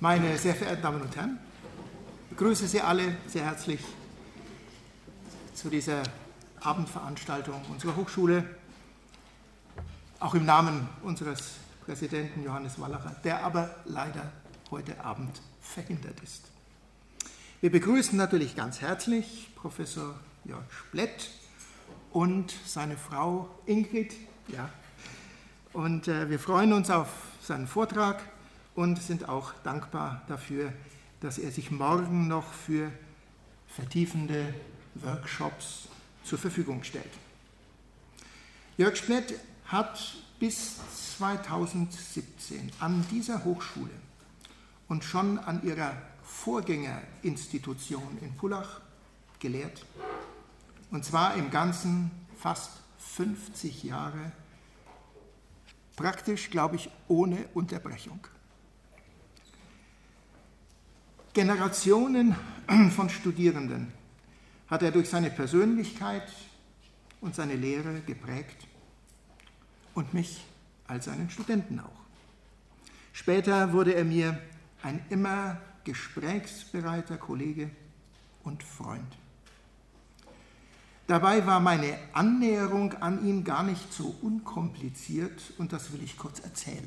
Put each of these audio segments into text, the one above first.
Meine sehr verehrten Damen und Herren, ich begrüße Sie alle sehr herzlich zu dieser Abendveranstaltung unserer Hochschule, auch im Namen unseres Präsidenten Johannes Wallacher, der aber leider heute Abend verhindert ist. Wir begrüßen natürlich ganz herzlich Professor Jörg Splett und seine Frau Ingrid. Ja. Und wir freuen uns auf seinen Vortrag und sind auch dankbar dafür, dass er sich morgen noch für vertiefende Workshops zur Verfügung stellt. Jörg Splett hat bis 2017 an dieser Hochschule und schon an ihrer Vorgängerinstitution in Pullach gelehrt, und zwar im Ganzen fast 50 Jahre, praktisch, glaube ich, ohne Unterbrechung. Generationen von Studierenden hat er durch seine Persönlichkeit und seine Lehre geprägt und mich als seinen Studenten auch. Später wurde er mir ein immer gesprächsbereiter Kollege und Freund. Dabei war meine Annäherung an ihn gar nicht so unkompliziert, und das will ich kurz erzählen.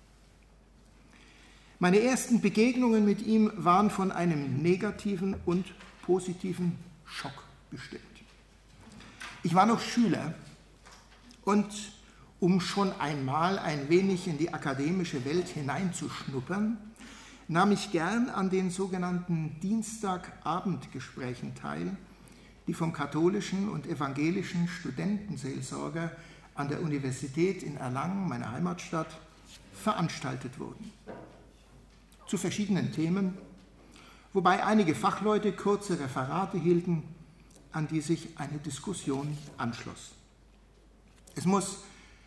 Meine ersten Begegnungen mit ihm waren von einem negativen und positiven Schock bestimmt. Ich war noch Schüler und um schon einmal ein wenig in die akademische Welt hineinzuschnuppern, nahm ich gern an den sogenannten Dienstagabendgesprächen teil, die vom katholischen und evangelischen Studentenseelsorger an der Universität in Erlangen, meiner Heimatstadt, veranstaltet wurden. Zu verschiedenen Themen, wobei einige Fachleute kurze Referate hielten, an die sich eine Diskussion anschloss. Es muss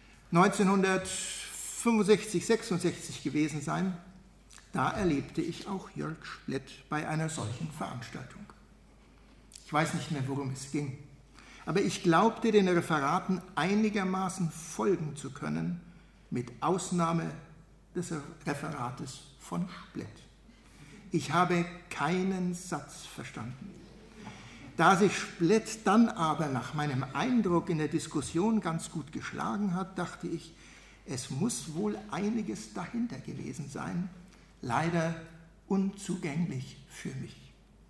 1965, 66 gewesen sein. Da erlebte ich auch Jörg Splett bei einer solchen Veranstaltung. Ich weiß nicht mehr, worum es ging, aber ich glaubte, den Referaten einigermaßen folgen zu können, mit Ausnahme des Referates von Splett. Ich habe keinen Satz verstanden. Da sich Splett dann aber nach meinem Eindruck in der Diskussion ganz gut geschlagen hat, dachte ich, es muss wohl einiges dahinter gewesen sein, leider unzugänglich für mich.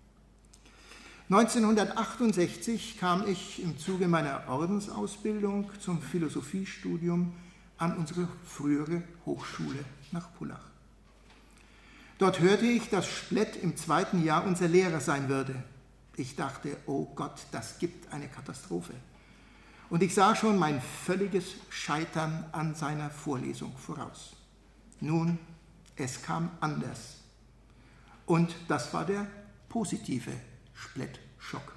1968 kam ich im Zuge meiner Ordensausbildung zum Philosophiestudium an unsere frühere Hochschule nach Pullach. Dort hörte ich, dass Splett im 2. Jahr unser Lehrer sein würde. Ich dachte, oh Gott, das gibt eine Katastrophe. Und ich sah schon mein völliges Scheitern an seiner Vorlesung voraus. Nun, es kam anders. Und das war der positive Splett-Schock.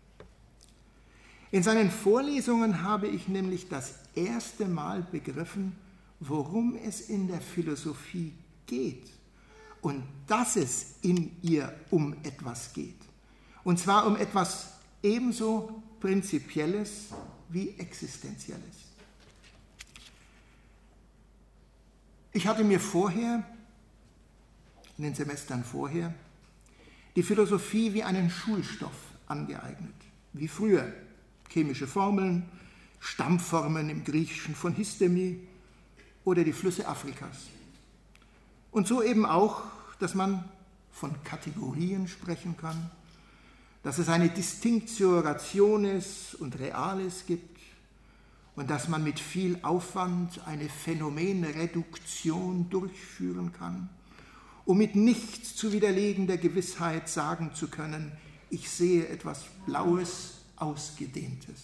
In seinen Vorlesungen habe ich nämlich das erste Mal begriffen, worum es in der Philosophie geht und dass es in ihr um etwas geht. Und zwar um etwas ebenso Prinzipielles wie Existenzielles. Ich hatte mir vorher, in den Semestern vorher, die Philosophie wie einen Schulstoff angeeignet, wie früher chemische Formeln, Stammformen im Griechischen von Hystemie oder die Flüsse Afrikas. Und so eben auch, dass man von Kategorien sprechen kann, dass es eine Distinctio Rationis und Realis gibt und dass man mit viel Aufwand eine Phänomenreduktion durchführen kann, um mit nichts zu widerlegender Gewissheit sagen zu können, ich sehe etwas Blaues, Ausgedehntes.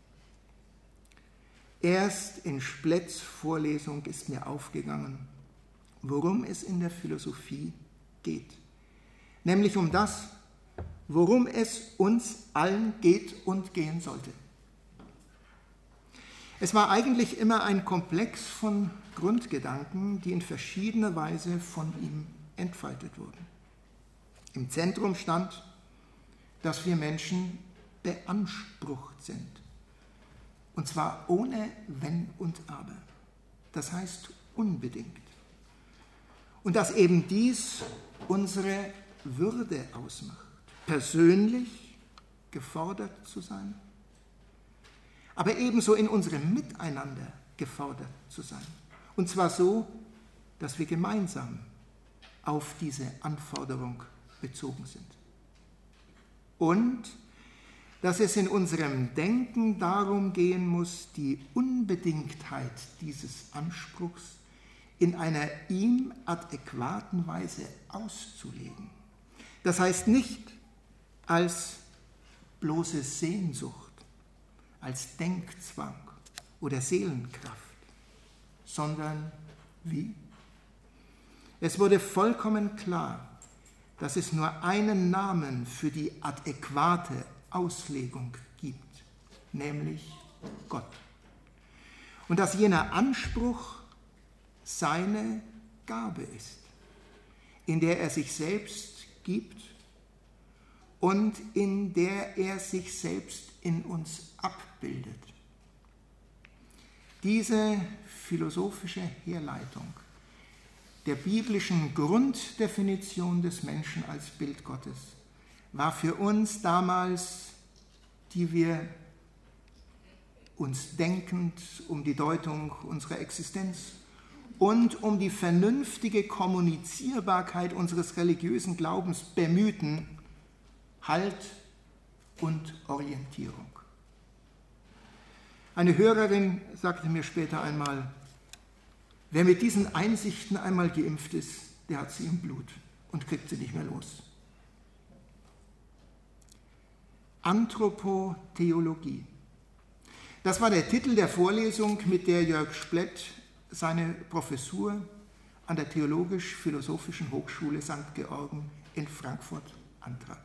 Erst in Spletts Vorlesung ist mir aufgegangen, worum es in der Philosophie geht. Nämlich um das, worum es uns allen geht und gehen sollte. Es war eigentlich immer ein Komplex von Grundgedanken, die in verschiedener Weise von ihm entfaltet wurden. Im Zentrum stand, dass wir Menschen beansprucht sind. Und zwar ohne Wenn und Aber. Das heißt unbedingt. und dass eben dies unsere Würde ausmacht, persönlich gefordert zu sein, aber ebenso in unserem Miteinander gefordert zu sein. Und zwar so, dass wir gemeinsam auf diese Anforderung bezogen sind. Und dass es in unserem Denken darum gehen muss, die Unbedingtheit dieses Anspruchs in einer ihm adäquaten Weise auszulegen. Das heißt nicht als bloße Sehnsucht, als Denkzwang oder Seelenkraft, sondern wie? Es wurde vollkommen klar, dass es nur einen Namen für die adäquate Auslegung gibt, nämlich Gott. Und dass jener Anspruch seine Gabe ist, in der er sich selbst gibt und in der er sich selbst in uns abbildet. Diese philosophische Herleitung der biblischen Grunddefinition des Menschen als Bild Gottes war für uns damals, die wir uns denkend um die Deutung unserer Existenz und um die vernünftige Kommunizierbarkeit unseres religiösen Glaubens bemühten, Halt und Orientierung. Eine Hörerin sagte mir später einmal, wer mit diesen Einsichten einmal geimpft ist, der hat sie im Blut und kriegt sie nicht mehr los. Anthropotheologie. Das war der Titel der Vorlesung, mit der Jörg Splett seine Professur an der Theologisch-Philosophischen Hochschule St. Georgen in Frankfurt antrat.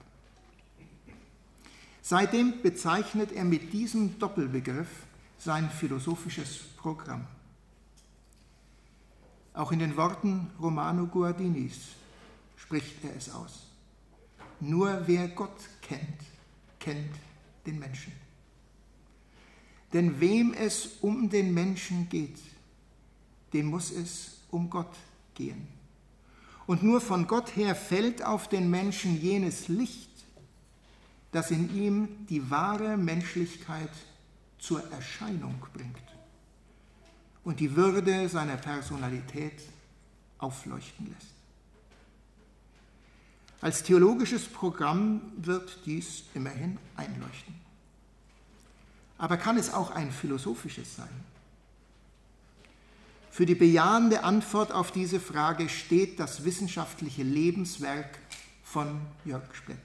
Seitdem bezeichnet er mit diesem Doppelbegriff sein philosophisches Programm. Auch in den Worten Romano Guardinis spricht er es aus. Nur wer Gott kennt, kennt den Menschen. Denn wem es um den Menschen geht, dem muss es um Gott gehen. Und nur von Gott her fällt auf den Menschen jenes Licht, das in ihm die wahre Menschlichkeit zur Erscheinung bringt und die Würde seiner Personalität aufleuchten lässt. Als theologisches Programm wird dies immerhin einleuchten. Aber kann es auch ein philosophisches sein? Für die bejahende Antwort auf diese Frage steht das wissenschaftliche Lebenswerk von Jörg Splett.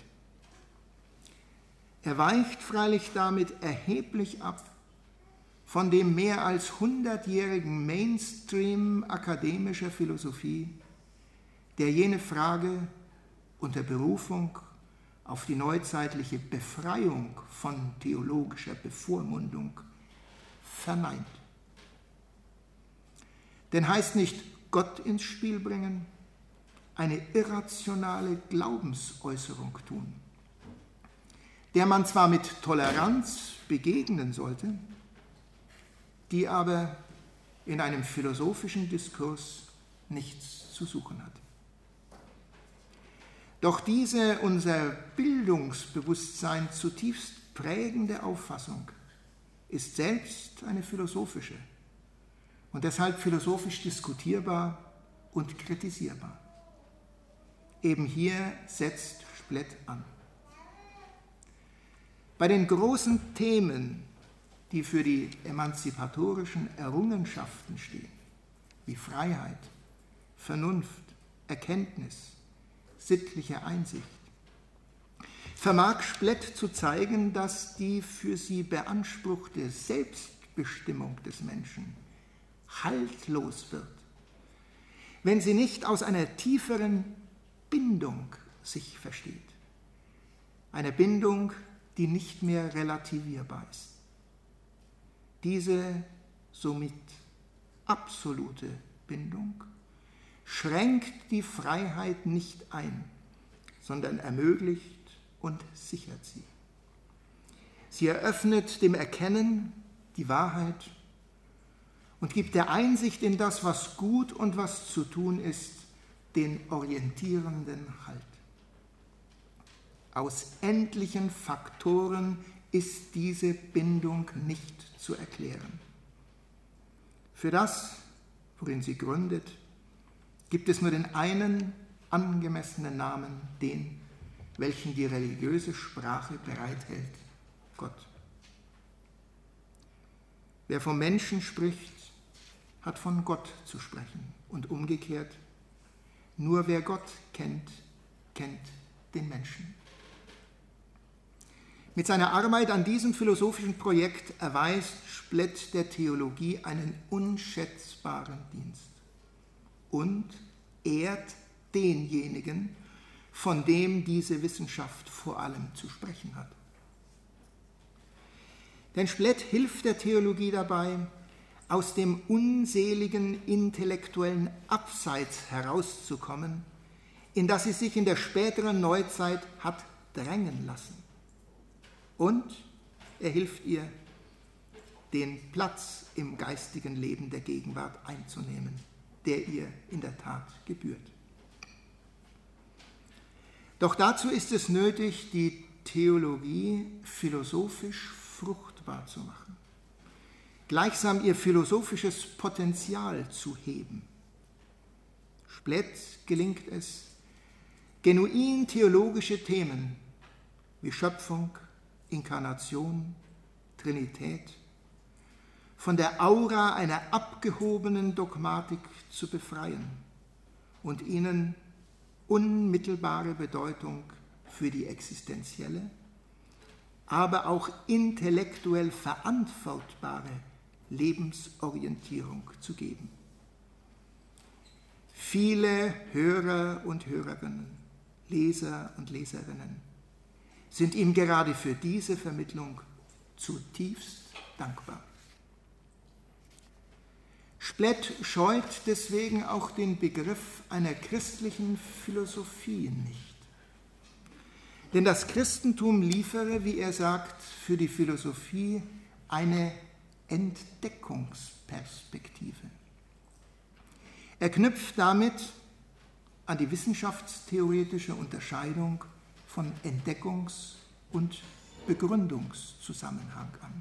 Er weicht freilich damit erheblich ab von dem mehr als 100-jährigen Mainstream akademischer Philosophie, der jene Frage unter Berufung auf die neuzeitliche Befreiung von theologischer Bevormundung verneint. Denn heißt nicht Gott ins Spiel bringen, eine irrationale Glaubensäußerung tun, der man zwar mit Toleranz begegnen sollte, die aber in einem philosophischen Diskurs nichts zu suchen hat. Doch diese unser Bildungsbewusstsein zutiefst prägende Auffassung ist selbst eine philosophische und deshalb philosophisch diskutierbar und kritisierbar. Eben hier setzt Splett an. Bei den großen Themen, die für die emanzipatorischen Errungenschaften stehen, wie Freiheit, Vernunft, Erkenntnis, sittliche Einsicht, vermag Splett zu zeigen, dass die für sie beanspruchte Selbstbestimmung des Menschen haltlos wird, wenn sie nicht aus einer tieferen Bindung sich versteht. Eine Bindung, die nicht mehr relativierbar ist. Diese somit absolute Bindung schränkt die Freiheit nicht ein, sondern ermöglicht und sichert sie. Sie eröffnet dem Erkennen die Wahrheit und gibt der Einsicht in das, was gut und was zu tun ist, den orientierenden Halt. Aus endlichen Faktoren ist diese Bindung nicht zu erklären. Für das, worin sie gründet, gibt es nur den einen angemessenen Namen, den, welchen die religiöse Sprache bereithält: Gott. Wer vom Menschen spricht, hat von Gott zu sprechen und umgekehrt. Nur wer Gott kennt, kennt den Menschen. Mit seiner Arbeit an diesem philosophischen Projekt erweist Splett der Theologie einen unschätzbaren Dienst und ehrt denjenigen, von dem diese Wissenschaft vor allem zu sprechen hat. Denn Splett hilft der Theologie dabei, aus dem unseligen intellektuellen Abseits herauszukommen, in das sie sich in der späteren Neuzeit hat drängen lassen. Und er hilft ihr, den Platz im geistigen Leben der Gegenwart einzunehmen, der ihr in der Tat gebührt. Doch dazu ist es nötig, die Theologie philosophisch fruchtbar zu machen, gleichsam ihr philosophisches Potenzial zu heben. Splett gelingt es, genuin theologische Themen wie Schöpfung, Inkarnation, Trinität von der Aura einer abgehobenen Dogmatik zu befreien und ihnen unmittelbare Bedeutung für die existenzielle, aber auch intellektuell verantwortbare Lebensorientierung zu geben. Viele Hörer und Hörerinnen, Leser und Leserinnen sind ihm gerade für diese Vermittlung zutiefst dankbar. Splett scheut deswegen auch den Begriff einer christlichen Philosophie nicht. Denn das Christentum liefere, wie er sagt, für die Philosophie eine Entdeckungsperspektive. Er knüpft damit an die wissenschaftstheoretische Unterscheidung von Entdeckungs- und Begründungszusammenhang an.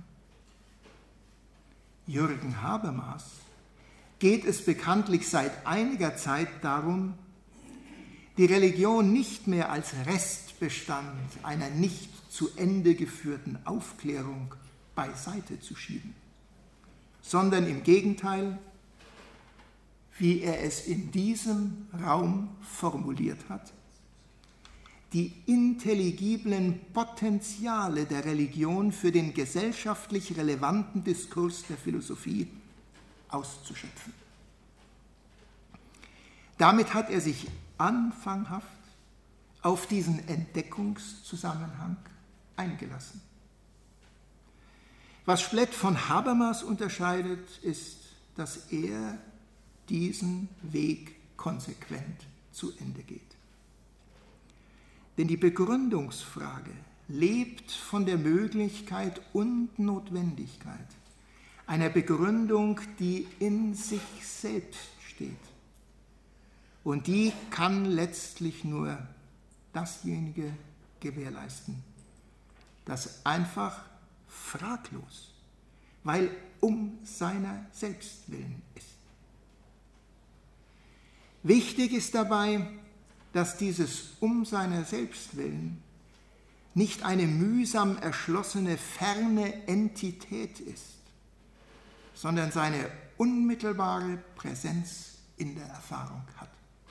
Jürgen Habermas geht es bekanntlich seit einiger Zeit darum, die Religion nicht mehr als Restbestand einer nicht zu Ende geführten Aufklärung beiseite zu schieben, sondern im Gegenteil, wie er es in diesem Raum formuliert hat, die intelligiblen Potenziale der Religion für den gesellschaftlich relevanten Diskurs der Philosophie auszuschöpfen. Damit hat er sich anfanghaft auf diesen Entdeckungszusammenhang eingelassen. Was Splett von Habermas unterscheidet, ist, dass er diesen Weg konsequent zu Ende geht. Denn die Begründungsfrage lebt von der Möglichkeit und Notwendigkeit einer Begründung, die in sich selbst steht. Und die kann letztlich nur dasjenige gewährleisten, das einfach fraglos, weil um seiner selbst willen ist. Wichtig ist dabei, dass dieses um seiner selbst willen nicht eine mühsam erschlossene ferne Entität ist, sondern seine unmittelbare Präsenz in der Erfahrung hat.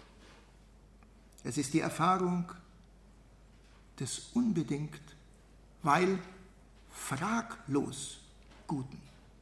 Es ist die Erfahrung des unbedingt, weil fraglos Guten.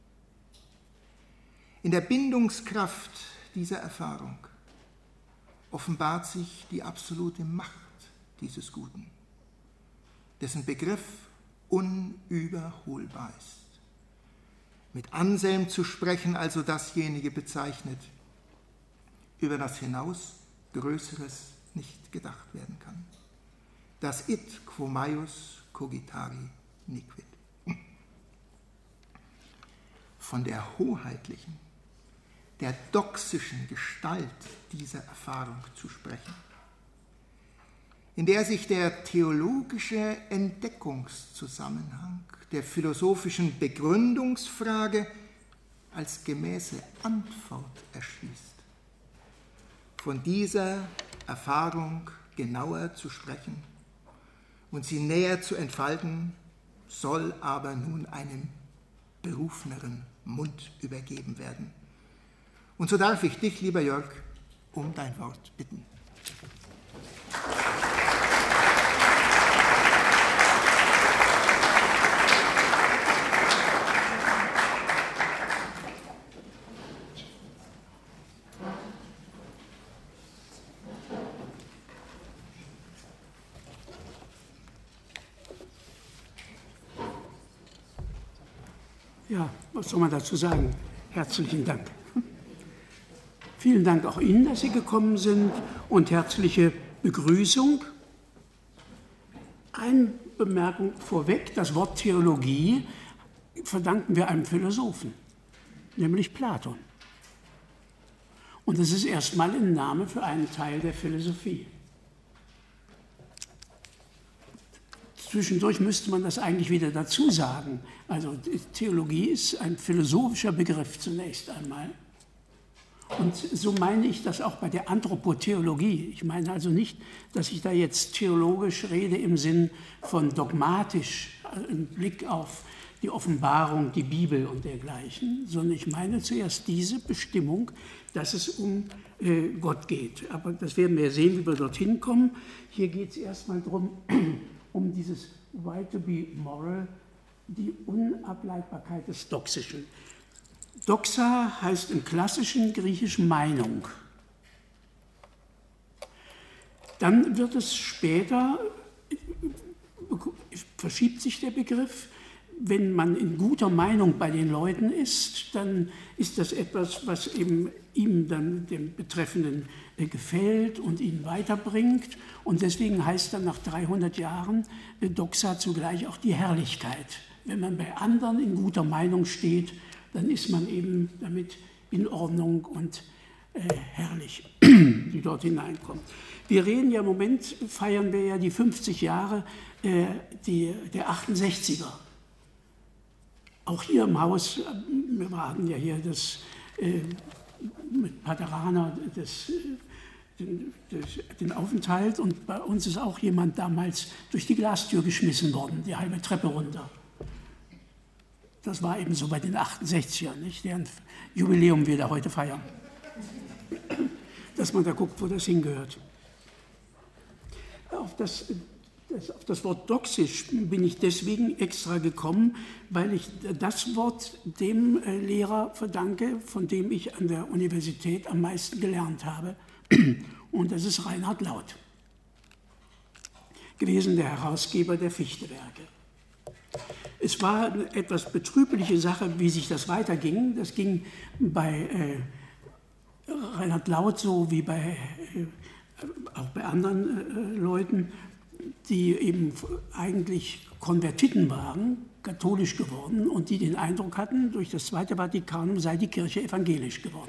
In der Bindungskraft dieser Erfahrung offenbart sich die absolute Macht dieses Guten, dessen Begriff unüberholbar ist. Mit Anselm zu sprechen, also dasjenige bezeichnet, über das hinaus Größeres nicht gedacht werden kann. Das It quo maius cogitari niquit. Von der hoheitlichen, der doxischen Gestalt dieser Erfahrung zu sprechen, in der sich der theologische Entdeckungszusammenhang der philosophischen Begründungsfrage als gemäße Antwort erschließt. Von dieser Erfahrung genauer zu sprechen und sie näher zu entfalten, soll aber nun einem berufeneren Mund übergeben werden. Und so darf ich dich, lieber Jörg, um dein Wort bitten. Ja, was soll man dazu sagen? Herzlichen Dank. Vielen Dank auch Ihnen, dass Sie gekommen sind und herzliche Begrüßung. Eine Bemerkung vorweg, das Wort Theologie verdanken wir einem Philosophen, nämlich Platon. Und das ist erstmal ein Name für einen Teil der Philosophie. Zwischendurch müsste man das eigentlich wieder dazu sagen. Also Theologie ist ein philosophischer Begriff zunächst einmal. Und so meine ich das auch bei der Anthropotheologie. Ich meine also nicht, dass ich da jetzt theologisch rede im Sinn von dogmatisch, im Blick auf die Offenbarung, die Bibel und dergleichen, sondern ich meine zuerst diese Bestimmung, dass es um Gott geht. Aber das werden wir sehen, wie wir dorthin kommen. Hier geht es erstmal darum, um dieses Why to be moral, die Unableitbarkeit des Doxischen. Doxa heißt im klassischen Griechischen Meinung. Dann wird es später, verschiebt sich der Begriff, wenn man in guter Meinung bei den Leuten ist, dann ist das etwas, was eben ihm dann, dem Betreffenden, gefällt und ihn weiterbringt. Und deswegen heißt dann nach 300 Jahren Doxa zugleich auch die Herrlichkeit. Wenn man bei anderen in guter Meinung steht, dann ist man eben damit in Ordnung und herrlich, die dort hineinkommt. Wir reden ja im Moment, feiern wir ja die 50 Jahre der 68er. Auch hier im Haus, wir hatten ja hier das mit Pateraner den Aufenthalt und bei uns ist auch jemand damals durch die Glastür geschmissen worden, die halbe Treppe runter. Das war eben so bei den 68ern, nicht? Deren Jubiläum wir da heute feiern. Dass man da guckt, wo das hingehört. Auf das Wort doxisch bin ich deswegen extra gekommen, weil ich das Wort dem Lehrer verdanke, von dem ich an der Universität am meisten gelernt habe. Und das ist Reinhard Lauth gewesen, der Herausgeber der Fichtewerke. Es war eine etwas betrübliche Sache, wie sich das weiterging. Das ging bei Reinhard Lauth so wie auch bei anderen Leuten, die eben eigentlich Konvertiten waren, katholisch geworden und die den Eindruck hatten, durch das Zweite Vatikanum sei die Kirche evangelisch geworden.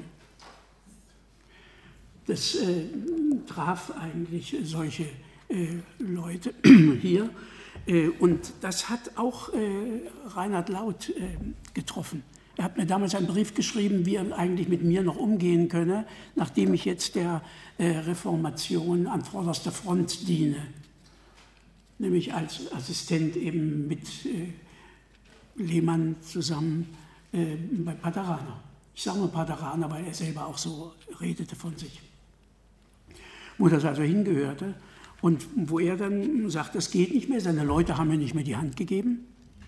Das traf eigentlich solche Leute hier und das hat auch Reinhard Lauth getroffen. Er hat mir damals einen Brief geschrieben, wie er eigentlich mit mir noch umgehen könne, nachdem ich jetzt der Reformation an vorderster Front diene. Nämlich als Assistent eben mit Lehmann zusammen bei Pateraner. Ich sage nur Pateraner, weil er selber auch so redete von sich. Wo das also hingehörte und wo er dann sagt, das geht nicht mehr, seine Leute haben mir nicht mehr die Hand gegeben.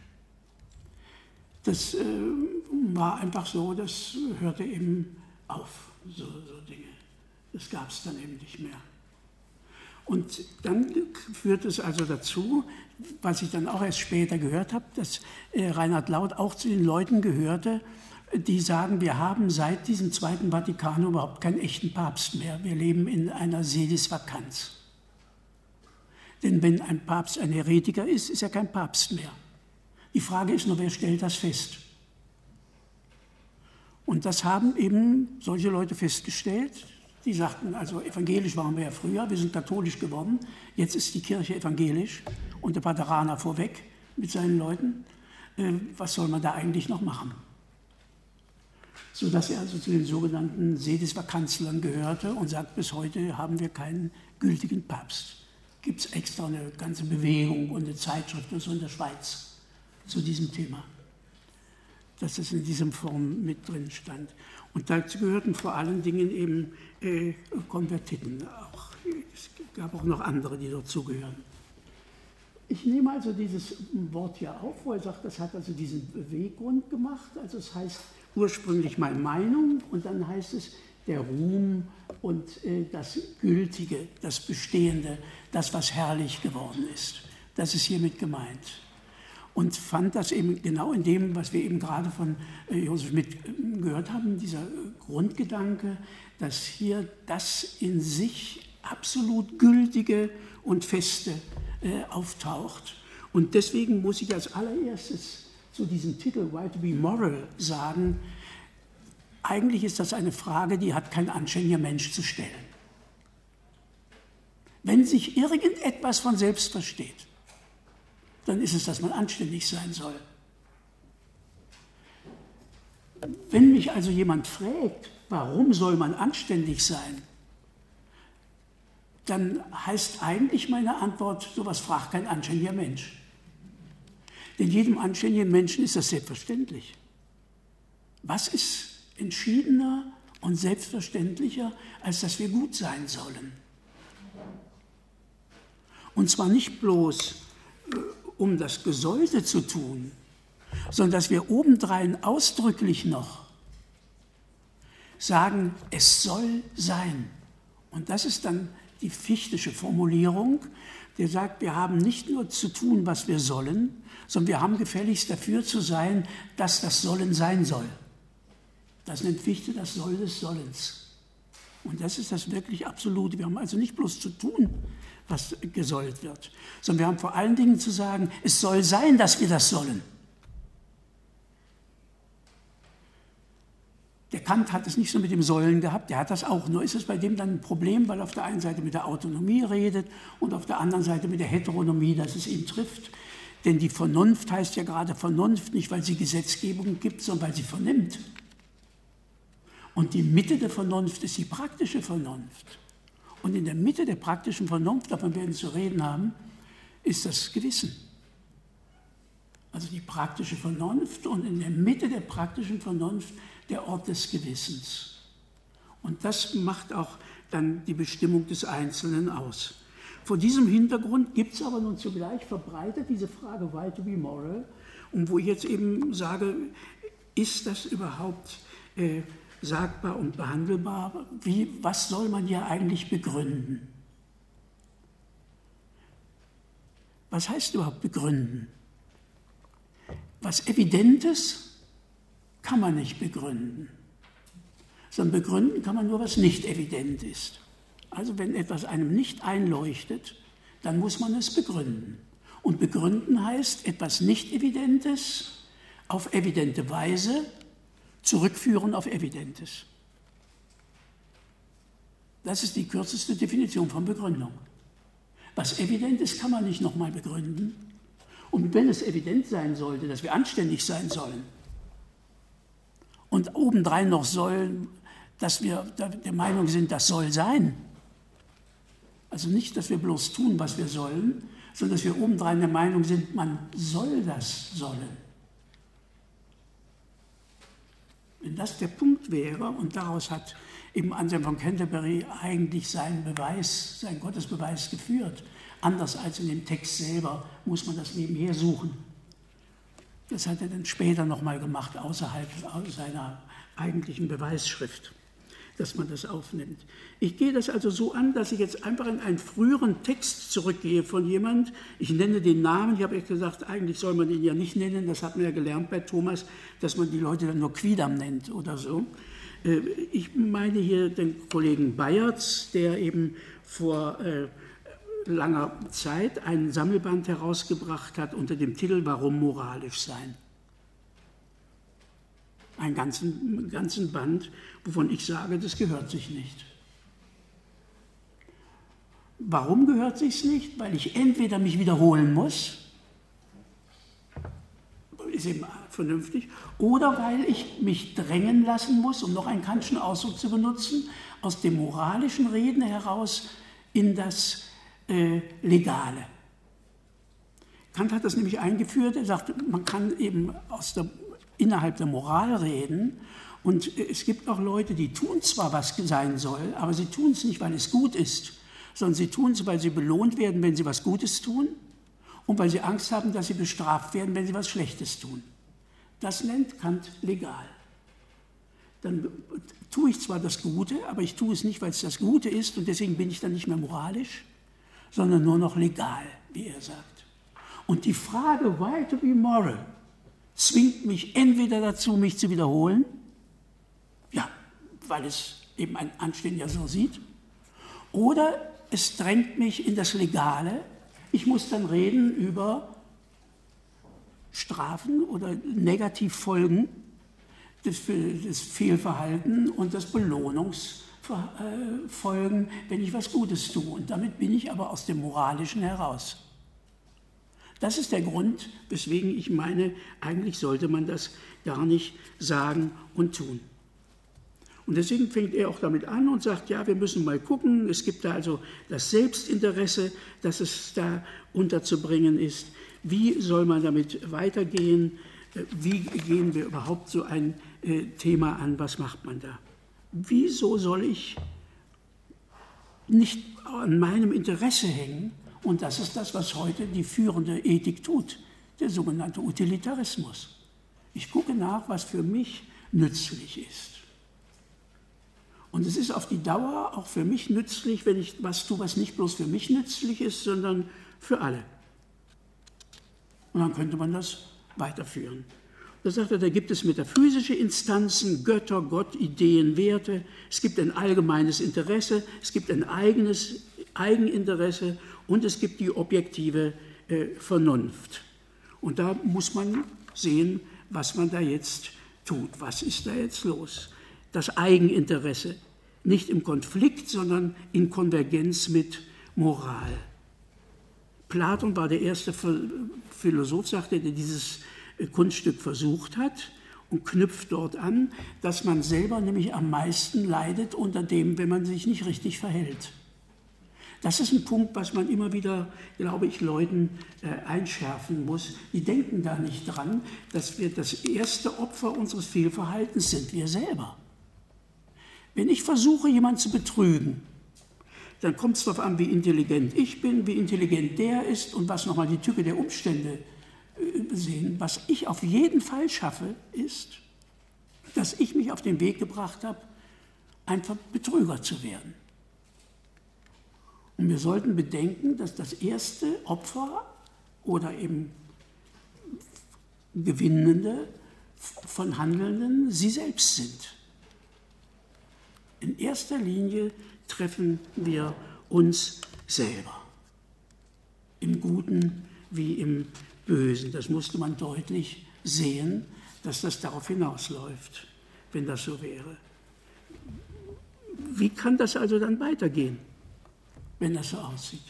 Das war einfach so, das hörte eben auf, so Dinge. Das gab es dann eben nicht mehr. Und dann führt es also dazu, was ich dann auch erst später gehört habe, dass Reinhard Lauth auch zu den Leuten gehörte, die sagen, wir haben seit diesem Zweiten Vatikanum überhaupt keinen echten Papst mehr. Wir leben in einer sedis vacans. Denn wenn ein Papst ein Heretiker ist, ist er kein Papst mehr. Die Frage ist nur, wer stellt das fest? Und das haben eben solche Leute festgestellt, die sagten, also evangelisch waren wir ja früher, wir sind katholisch geworden, jetzt ist die Kirche evangelisch und der Pater Rahner vorweg mit seinen Leuten. Was soll man da eigentlich noch machen? Sodass er also zu den sogenannten Sedisvakanzlern gehörte und sagt, bis heute haben wir keinen gültigen Papst. Gibt es extra eine ganze Bewegung und eine Zeitschrift und so in der Schweiz zu diesem Thema, dass es in dieser Form mit drin stand. Und dazu gehörten vor allen Dingen eben Konvertiten. Es gab auch noch andere, die dazugehören. Ich nehme also dieses Wort hier auf, wo er sagt, das hat also diesen Beweggrund gemacht. Also es heißt ursprünglich mal Meinung und dann heißt es der Ruhm und das Gültige, das Bestehende, das, was herrlich geworden ist. Das ist hiermit gemeint. Und fand das eben genau in dem, was wir eben gerade von Josef Schmidt gehört haben, dieser Grundgedanke, dass hier das in sich absolut Gültige und Feste auftaucht. Und deswegen muss ich als allererstes zu diesem Titel Why to be Moral sagen, eigentlich ist das eine Frage, die hat kein anständiger Mensch zu stellen. Wenn sich irgendetwas von selbst versteht, dann ist es, dass man anständig sein soll. Wenn mich also jemand fragt, warum soll man anständig sein, dann heißt eigentlich meine Antwort, sowas fragt kein anständiger Mensch. Denn jedem anständigen Menschen ist das selbstverständlich. Was ist entschiedener und selbstverständlicher, als dass wir gut sein sollen? Und zwar nicht bloß, um das Gesollte zu tun, sondern dass wir obendrein ausdrücklich noch sagen, es soll sein. Und das ist dann die fichtische Formulierung, der sagt, wir haben nicht nur zu tun, was wir sollen, sondern wir haben gefälligst dafür zu sein, dass das Sollen sein soll. Das nennt Fichte das Soll des Sollens. Und das ist das wirklich Absolute. Wir haben also nicht bloß zu tun, was gesollt wird, sondern wir haben vor allen Dingen zu sagen, es soll sein, dass wir das sollen. Der Kant hat es nicht so mit dem Sollen gehabt, der hat das auch. Nur ist es bei dem dann ein Problem, weil er auf der einen Seite mit der Autonomie redet und auf der anderen Seite mit der Heteronomie, dass es ihn trifft. Denn die Vernunft heißt ja gerade Vernunft, nicht weil sie Gesetzgebung gibt, sondern weil sie vernimmt. Und die Mitte der Vernunft ist die praktische Vernunft. Und in der Mitte der praktischen Vernunft, davon werden wir zu reden haben, ist das Gewissen. Also die praktische Vernunft und in der Mitte der praktischen Vernunft der Ort des Gewissens. Und das macht auch dann die Bestimmung des Einzelnen aus. Vor diesem Hintergrund gibt es aber nun zugleich verbreitet diese Frage, why to be moral? Und wo ich jetzt eben sage, ist das überhaupt sagbar und behandelbar? Was soll man hier eigentlich begründen? Was heißt überhaupt begründen? Was Evidentes kann man nicht begründen, sondern begründen kann man nur, was nicht evident ist. Also wenn etwas einem nicht einleuchtet, dann muss man es begründen. Und begründen heißt, etwas Nicht-Evidentes auf evidente Weise zurückführen auf Evidentes. Das ist die kürzeste Definition von Begründung. Was evident ist, kann man nicht nochmal begründen. Und wenn es evident sein sollte, dass wir anständig sein sollen und obendrein noch sollen, dass wir der Meinung sind, das soll sein, also nicht, dass wir bloß tun, was wir sollen, sondern dass wir obendrein der Meinung sind, man soll das sollen. Wenn das der Punkt wäre, und daraus hat eben Anselm von Canterbury eigentlich seinen Beweis, seinen Gottesbeweis geführt, anders als in dem Text selber muss man das nebenher suchen. Das hat er dann später nochmal gemacht, außerhalb seiner eigentlichen Beweisschrift, dass man das aufnimmt. Ich gehe das also so an, dass ich jetzt einfach in einen früheren Text zurückgehe von jemand. Ich nenne den Namen, ich habe ja gesagt, eigentlich soll man ihn ja nicht nennen, das hat man ja gelernt bei Thomas, dass man die Leute dann nur Quidam nennt oder so. Ich meine hier den Kollegen Bayerz, der eben vor langer Zeit einen Sammelband herausgebracht hat unter dem Titel Warum moralisch sein? einen ganzen Band, wovon ich sage, das gehört sich nicht. Warum gehört sich's nicht? Weil ich entweder mich wiederholen muss, ist eben vernünftig, oder weil ich mich drängen lassen muss, um noch einen Kantschen Ausdruck zu benutzen, aus dem moralischen Reden heraus in das Legale. Kant hat das nämlich eingeführt, er sagte, man kann eben innerhalb der Moral reden, und es gibt auch Leute, die tun zwar, was sein soll, aber sie tun es nicht, weil es gut ist, sondern sie tun es, weil sie belohnt werden, wenn sie was Gutes tun, und weil sie Angst haben, dass sie bestraft werden, wenn sie was Schlechtes tun. Das nennt Kant legal. Dann tue ich zwar das Gute, aber ich tue es nicht, weil es das Gute ist, und deswegen bin ich dann nicht mehr moralisch, sondern nur noch legal, wie er sagt. Und die Frage, why to be moral, zwingt mich entweder dazu, mich zu wiederholen, ja, weil es eben ein Anständiger so sieht, oder es drängt mich in das Legale. Ich muss dann reden über Strafen oder Negativfolgen des Fehlverhaltens und das Belohnungsfolgen, wenn ich was Gutes tue. Und damit bin ich aber aus dem Moralischen heraus. Das ist der Grund, weswegen ich meine, eigentlich sollte man das gar nicht sagen und tun. Und deswegen fängt er auch damit an und sagt, ja, wir müssen mal gucken, es gibt da also das Selbstinteresse, das es da unterzubringen ist. Wie soll man damit weitergehen? Wie gehen wir überhaupt so ein Thema an? Was macht man da? Wieso soll ich nicht an meinem Interesse hängen? Und das ist das, was heute die führende Ethik tut, der sogenannte Utilitarismus. Ich gucke nach, was für mich nützlich ist. Und es ist auf die Dauer auch für mich nützlich, wenn ich was tue, was nicht bloß für mich nützlich ist, sondern für alle. Und dann könnte man das weiterführen. Da sagt er, da gibt es metaphysische Instanzen, Götter, Gott, Ideen, Werte. Es gibt ein allgemeines Interesse, es gibt ein Eigeninteresse und es gibt die objektive Vernunft. Und da muss man sehen, was man da jetzt tut. Was ist da jetzt los? Das Eigeninteresse, nicht im Konflikt, sondern in Konvergenz mit Moral. Platon war der erste Philosoph, sagte er, der dieses Kunststück versucht hat und knüpft dort an, dass man selber nämlich am meisten leidet unter dem, wenn man sich nicht richtig verhält. Das ist ein Punkt, was man immer wieder, glaube ich, Leuten einschärfen muss. Die denken da nicht dran, dass wir das erste Opfer unseres Fehlverhaltens sind, wir selber. Wenn ich versuche, jemanden zu betrügen, dann kommt es darauf an, wie intelligent ich bin, wie intelligent der ist und was nochmal die Tücke der Umstände sehen. Was ich auf jeden Fall schaffe, ist, dass ich mich auf den Weg gebracht habe, einfach Betrüger zu werden. Und wir sollten bedenken, dass das erste Opfer oder eben Gewinnende von Handelnden sie selbst sind. In erster Linie treffen wir uns selber, im Guten wie im Bösen. Das musste man deutlich sehen, dass das darauf hinausläuft, wenn das so wäre. Wie kann das also dann weitergehen, wenn das so aussieht?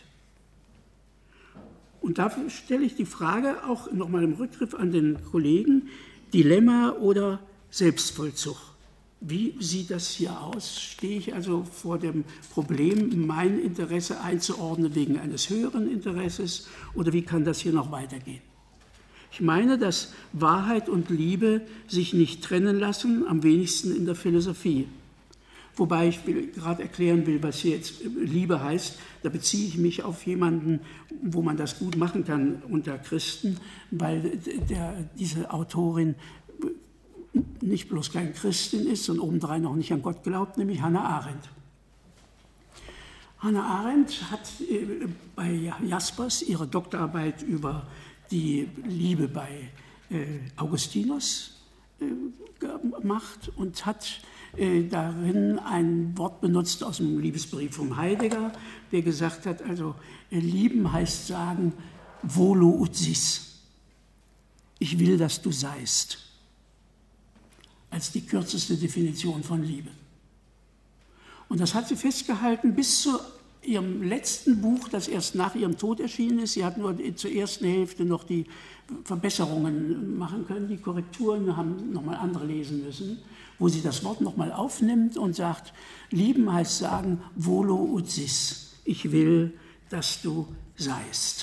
Und dafür stelle ich die Frage, auch nochmal im Rückgriff an den Kollegen, Dilemma oder Selbstvollzug. Wie sieht das hier aus? Stehe ich also vor dem Problem, mein Interesse einzuordnen wegen eines höheren Interesses, oder wie kann das hier noch weitergehen? Ich meine, dass Wahrheit und Liebe sich nicht trennen lassen, am wenigsten in der Philosophie. Wobei ich gerade erklären will, was hier jetzt Liebe heißt. Da beziehe ich mich auf jemanden, wo man das gut machen kann unter Christen, weil diese Autorin nicht bloß kein Christin ist und obendrein auch nicht an Gott glaubt, nämlich Hannah Arendt. Hannah Arendt hat bei Jaspers ihre Doktorarbeit über die Liebe bei Augustinus gemacht und hat darin ein Wort benutzt aus dem Liebesbrief von Heidegger, der gesagt hat, also lieben heißt sagen, volo ut sis. Ich will, dass du seist. als die kürzeste Definition von Liebe. Und das hat sie festgehalten bis zu ihrem letzten Buch, das erst nach ihrem Tod erschienen ist. Sie hat nur zur ersten Hälfte noch die Verbesserungen machen können, die Korrekturen haben nochmal andere lesen müssen, wo sie das Wort nochmal aufnimmt und sagt, lieben heißt sagen, volo ut sis, ich will, dass du seist.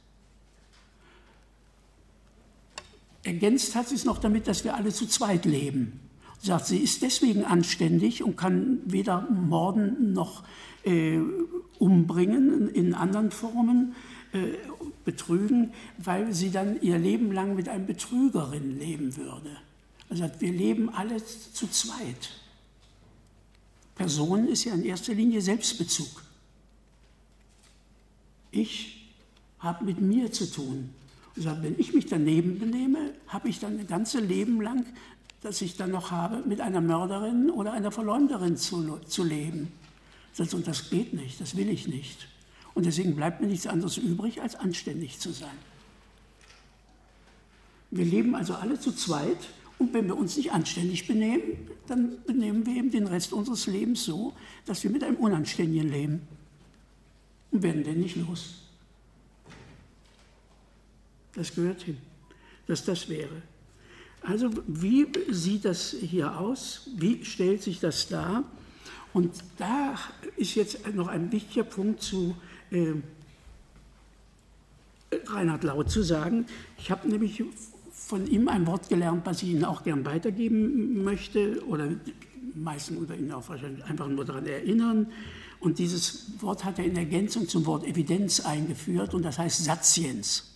Ergänzt hat sie es noch damit, dass wir alle zu zweit leben. Sie sagt, sie ist deswegen anständig und kann weder morden noch umbringen in anderen Formen, betrügen, weil sie dann ihr Leben lang mit einem Betrügerin leben würde. Also wir leben alle zu zweit. Person ist ja in erster Linie Selbstbezug. Ich habe mit mir zu tun. Und sagt, wenn ich mich daneben benehme, habe ich dann ein ganzes Leben lang, das ich dann noch habe, mit einer Mörderin oder einer Verleumderin zu leben. Und das geht nicht, das will ich nicht. Und deswegen bleibt mir nichts anderes übrig, als anständig zu sein. Wir leben also alle zu zweit und wenn wir uns nicht anständig benehmen, dann benehmen wir eben den Rest unseres Lebens so, dass wir mit einem Unanständigen leben und werden den nicht los. Das gehört hin, dass das wäre. Also wie sieht das hier aus? Wie stellt sich das dar? Und da ist jetzt noch ein wichtiger Punkt zu Reinhard Laut zu sagen. Ich habe nämlich von ihm ein Wort gelernt, was ich Ihnen auch gern weitergeben möchte oder die meisten unter Ihnen auch wahrscheinlich einfach nur daran erinnern. Und dieses Wort hat er in Ergänzung zum Wort Evidenz eingeführt und das heißt Satienz.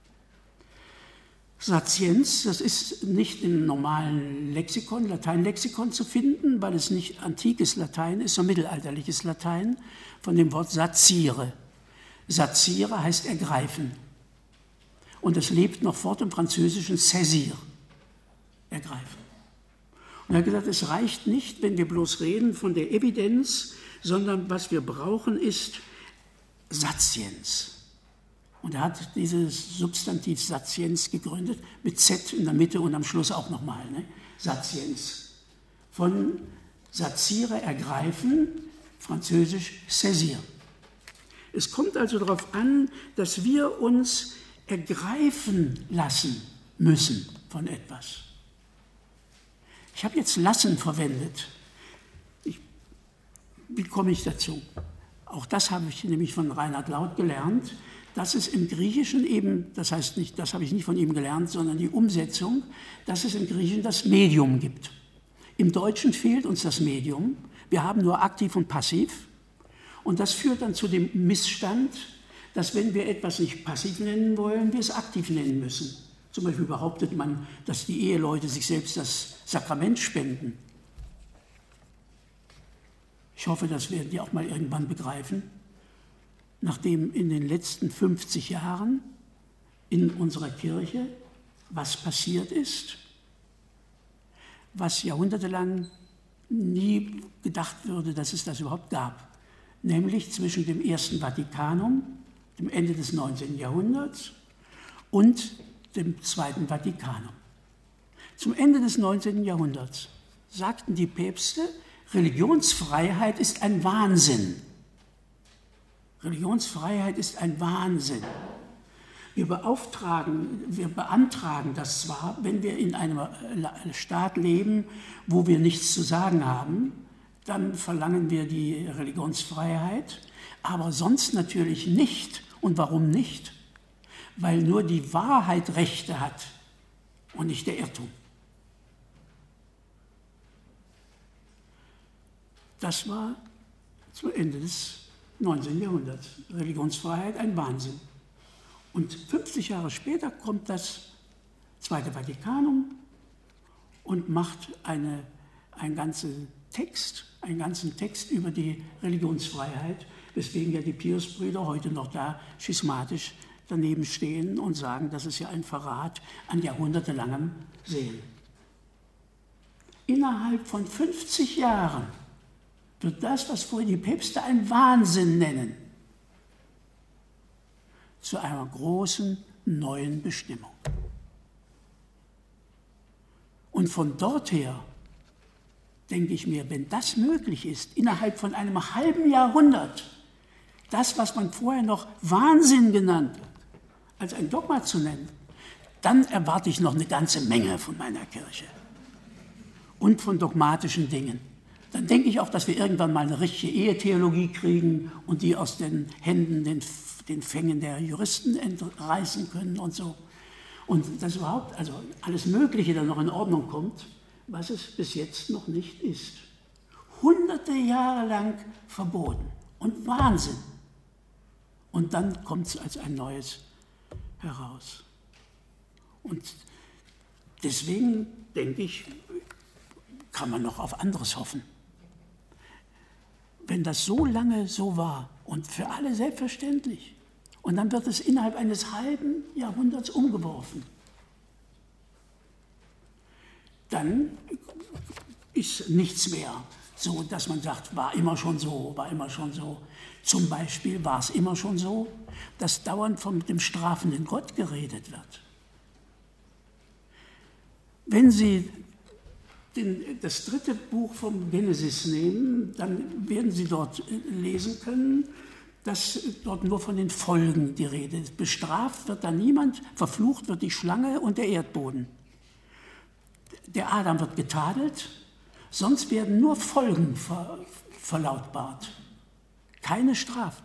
Satienz, das ist nicht im normalen Lexikon, Lateinlexikon zu finden, weil es nicht antikes Latein ist, sondern mittelalterliches Latein, von dem Wort satire. Satire heißt ergreifen. Und es lebt noch fort im Französischen saisir, ergreifen. Und er hat gesagt, es reicht nicht, wenn wir bloß reden von der Evidenz, sondern was wir brauchen ist Satienz. Und er hat dieses Substantiv Satienz gegründet, mit Z in der Mitte und am Schluss auch nochmal, ne? Satienz. Von satire, ergreifen, französisch saisir. Es kommt also darauf an, dass wir uns ergreifen lassen müssen von etwas. Ich habe jetzt lassen verwendet. Wie komme ich dazu? Auch das habe ich nämlich von Reinhard Laut gelernt, dass es im Griechischen eben, das heißt nicht, das habe ich nicht von ihm gelernt, sondern die Umsetzung, dass es im Griechischen das Medium gibt. Im Deutschen fehlt uns das Medium. Wir haben nur aktiv und passiv. Und das führt dann zu dem Missstand, dass wenn wir etwas nicht passiv nennen wollen, wir es aktiv nennen müssen. Zum Beispiel behauptet man, dass die Eheleute sich selbst das Sakrament spenden. Ich hoffe, das werden die auch mal irgendwann begreifen. Nachdem in den letzten 50 Jahren in unserer Kirche was passiert ist, was jahrhundertelang nie gedacht würde, dass es das überhaupt gab. Nämlich zwischen dem Ersten Vatikanum, dem Ende des 19. Jahrhunderts, und dem Zweiten Vatikanum. Zum Ende des 19. Jahrhunderts sagten die Päpste, Religionsfreiheit ist ein Wahnsinn. Religionsfreiheit ist ein Wahnsinn. Wir beantragen das zwar, wenn wir in einem Staat leben, wo wir nichts zu sagen haben, dann verlangen wir die Religionsfreiheit, aber sonst natürlich nicht. Und warum nicht? Weil nur die Wahrheit Rechte hat und nicht der Irrtum. Das war zu Ende des 19. Jahrhunderts. Religionsfreiheit, ein Wahnsinn. Und 50 Jahre später kommt das Zweite Vatikanum und macht einen ganzen Text über die Religionsfreiheit, weswegen ja die Piusbrüder heute noch da schismatisch daneben stehen und sagen, das ist ja ein Verrat an jahrhundertelangem Sehen. Innerhalb von 50 Jahren wird das, was vorher die Päpste einen Wahnsinn nennen, zu einer großen neuen Bestimmung. Und von dort her denke ich mir, wenn das möglich ist, innerhalb von einem halben Jahrhundert, das, was man vorher noch Wahnsinn genannt hat, als ein Dogma zu nennen, dann erwarte ich noch eine ganze Menge von meiner Kirche und von dogmatischen Dingen. Dann denke ich auch, dass wir irgendwann mal eine richtige Ehetheologie kriegen und die aus den Händen, den Fängen der Juristen entreißen können und so. Und dass überhaupt also alles Mögliche dann noch in Ordnung kommt, was es bis jetzt noch nicht ist. Hunderte Jahre lang verboten und Wahnsinn. Und dann kommt es als ein Neues heraus. Und deswegen, denke ich, kann man noch auf anderes hoffen. Wenn das so lange so war und für alle selbstverständlich, und dann wird es innerhalb eines halben Jahrhunderts umgeworfen, dann ist nichts mehr so, dass man sagt, war immer schon so, war immer schon so. Zum Beispiel war es immer schon so, dass dauernd von dem strafenden Gott geredet wird. Wenn Sie das 3. Buch vom Genesis nehmen, dann werden Sie dort lesen können, dass dort nur von den Folgen die Rede ist. Bestraft wird da niemand, verflucht wird die Schlange und der Erdboden. Der Adam wird getadelt, sonst werden nur Folgen verlautbart. Keine Strafen.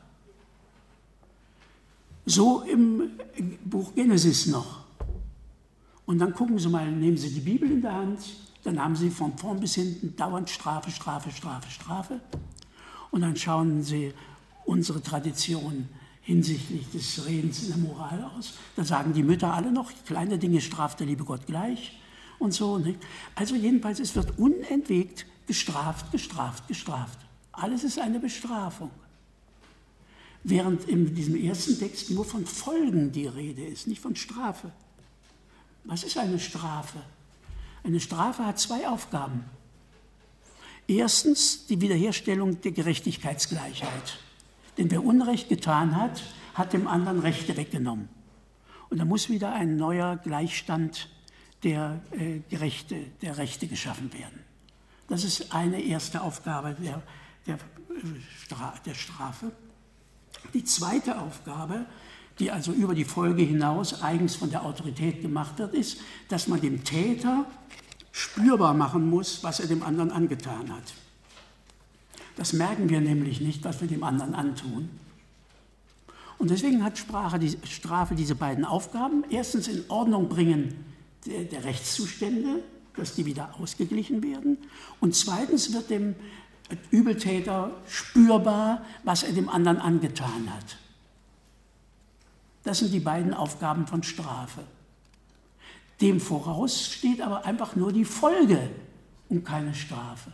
So im Buch Genesis noch. Und dann gucken Sie mal, nehmen Sie die Bibel in der Hand, dann haben Sie von vorn bis hinten dauernd Strafe, Strafe, Strafe, Strafe. Und dann schauen Sie unsere Tradition hinsichtlich des Redens in der Moral aus. Da sagen die Mütter alle noch, kleine Dinge straft der liebe Gott gleich und so. Nicht? Also jedenfalls, es wird unentwegt gestraft, gestraft, gestraft. Alles ist eine Bestrafung. Während in diesem ersten Text nur von Folgen die Rede ist, nicht von Strafe. Was ist eine Strafe? Eine Strafe hat 2 Aufgaben. Erstens die Wiederherstellung der Gerechtigkeitsgleichheit. Denn wer Unrecht getan hat, hat dem anderen Rechte weggenommen. Und da muss wieder ein neuer Gleichstand der Rechte geschaffen werden. Das ist eine erste Aufgabe der Strafe. Die zweite Aufgabe, die also über die Folge hinaus eigens von der Autorität gemacht wird, ist, dass man dem Täter spürbar machen muss, was er dem anderen angetan hat. Das merken wir nämlich nicht, was wir dem anderen antun. Und deswegen hat Strafe diese beiden Aufgaben. Erstens in Ordnung bringen der Rechtszustände, dass die wieder ausgeglichen werden. Und zweitens wird dem Übeltäter spürbar, was er dem anderen angetan hat. Das sind die beiden Aufgaben von Strafe. Dem voraus steht aber einfach nur die Folge und keine Strafe.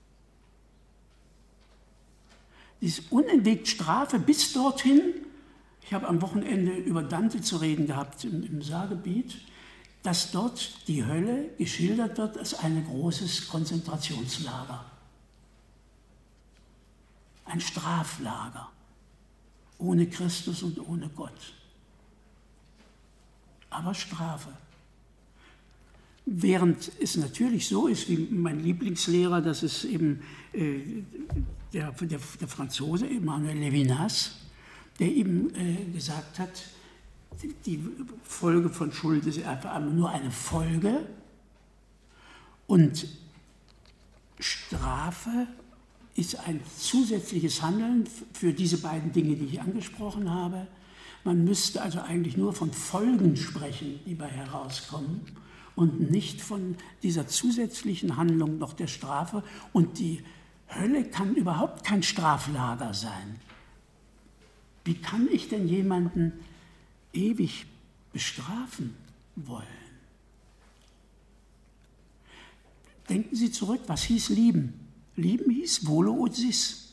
Diese unentwegt Strafe bis dorthin, ich habe am Wochenende über Dante zu reden gehabt im Saargebiet, dass dort die Hölle geschildert wird als ein großes Konzentrationslager. Ein Straflager, ohne Christus und ohne Gott. Aber Strafe. Während es natürlich so ist, wie mein Lieblingslehrer, das ist eben der Franzose Emmanuel Levinas, der eben gesagt hat, die Folge von Schuld ist einfach nur eine Folge und Strafe ist ein zusätzliches Handeln für diese beiden Dinge, die ich angesprochen habe. Man müsste also eigentlich nur von Folgen sprechen, die bei herauskommen und nicht von dieser zusätzlichen Handlung noch der Strafe. Und die Hölle kann überhaupt kein Straflager sein. Wie kann ich denn jemanden ewig bestrafen wollen? Denken Sie zurück, was hieß Lieben? Lieben hieß Volo ut sis.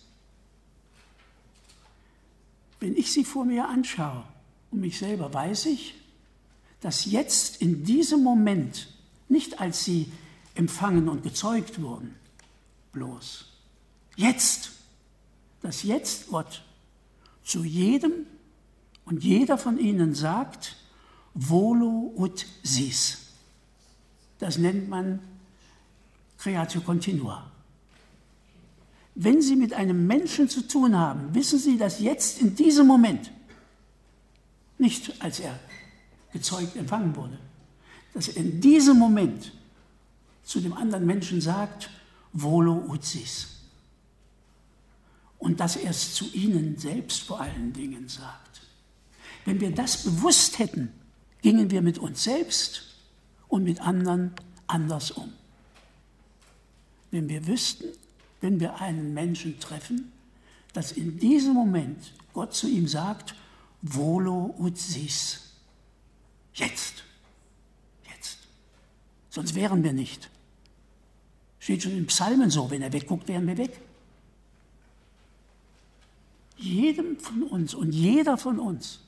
Wenn ich sie vor mir anschaue und mich selber, weiß ich, dass jetzt in diesem Moment, nicht als sie empfangen und gezeugt wurden, bloß, jetzt, dass jetzt Gott zu jedem und jeder von ihnen sagt, Volo ut sis. Das nennt man Creatio continua. wenn Sie mit einem Menschen zu tun haben, wissen Sie, dass jetzt in diesem Moment, nicht als er gezeugt empfangen wurde, dass er in diesem Moment zu dem anderen Menschen sagt, volo ut sis. Und dass er es zu ihnen selbst vor allen Dingen sagt. Wenn wir das bewusst hätten, gingen wir mit uns selbst und mit anderen anders um. Wenn wir wüssten, wenn wir einen Menschen treffen, dass in diesem Moment Gott zu ihm sagt, volo ut sis. Jetzt. Jetzt. Sonst wären wir nicht. Steht schon in Psalmen so, wenn er wegguckt, wären wir weg. Jedem von uns und jeder von uns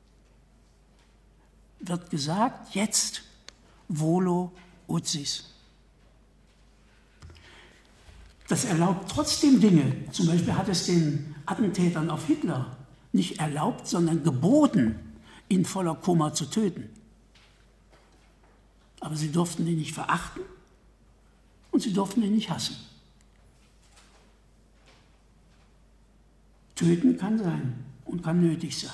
wird gesagt, jetzt, volo ut sis. Das erlaubt trotzdem Dinge. Zum Beispiel hat es den Attentätern auf Hitler nicht erlaubt, sondern geboten, ihn voller Kummer zu töten. Aber sie durften ihn nicht verachten und sie durften ihn nicht hassen. Töten kann sein und kann nötig sein.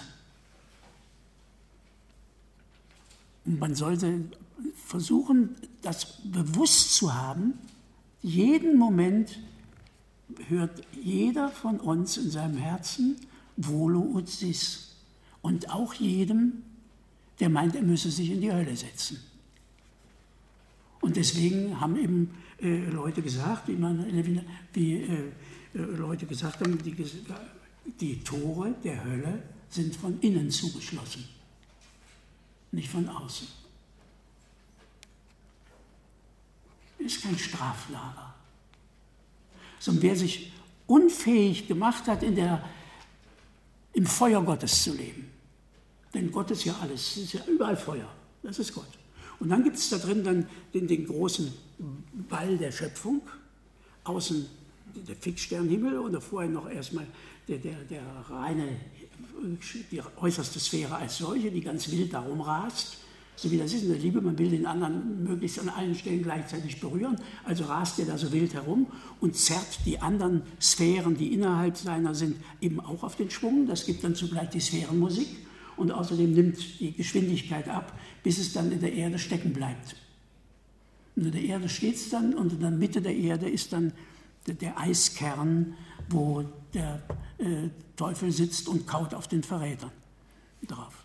Und man sollte versuchen, das bewusst zu haben. Jeden Moment hört jeder von uns in seinem Herzen volo ut sis. Und auch jedem, der meint, er müsse sich in die Hölle setzen. Und deswegen haben eben Leute gesagt, Leute gesagt haben, die Tore der Hölle sind von innen zugeschlossen, nicht von außen. Es ist kein Straflager. Sondern wer sich unfähig gemacht hat, im Feuer Gottes zu leben. Denn Gott ist ja alles, es ist ja überall Feuer, das ist Gott. Und dann gibt es da drin dann den großen Ball der Schöpfung, außen der Fixsternhimmel und vorher noch erstmal die äußerste Sphäre als solche, die ganz wild darum rast. So wie das ist in der Liebe, man will den anderen möglichst an allen Stellen gleichzeitig berühren, also rast er da so wild herum und zerrt die anderen Sphären, die innerhalb seiner sind, eben auch auf den Schwung. Das gibt dann zugleich die Sphärenmusik und außerdem nimmt die Geschwindigkeit ab, bis es dann in der Erde stecken bleibt. Und in der Erde steht es dann und in der Mitte der Erde ist dann der Eiskern, wo der Teufel sitzt und kaut auf den Verrätern drauf.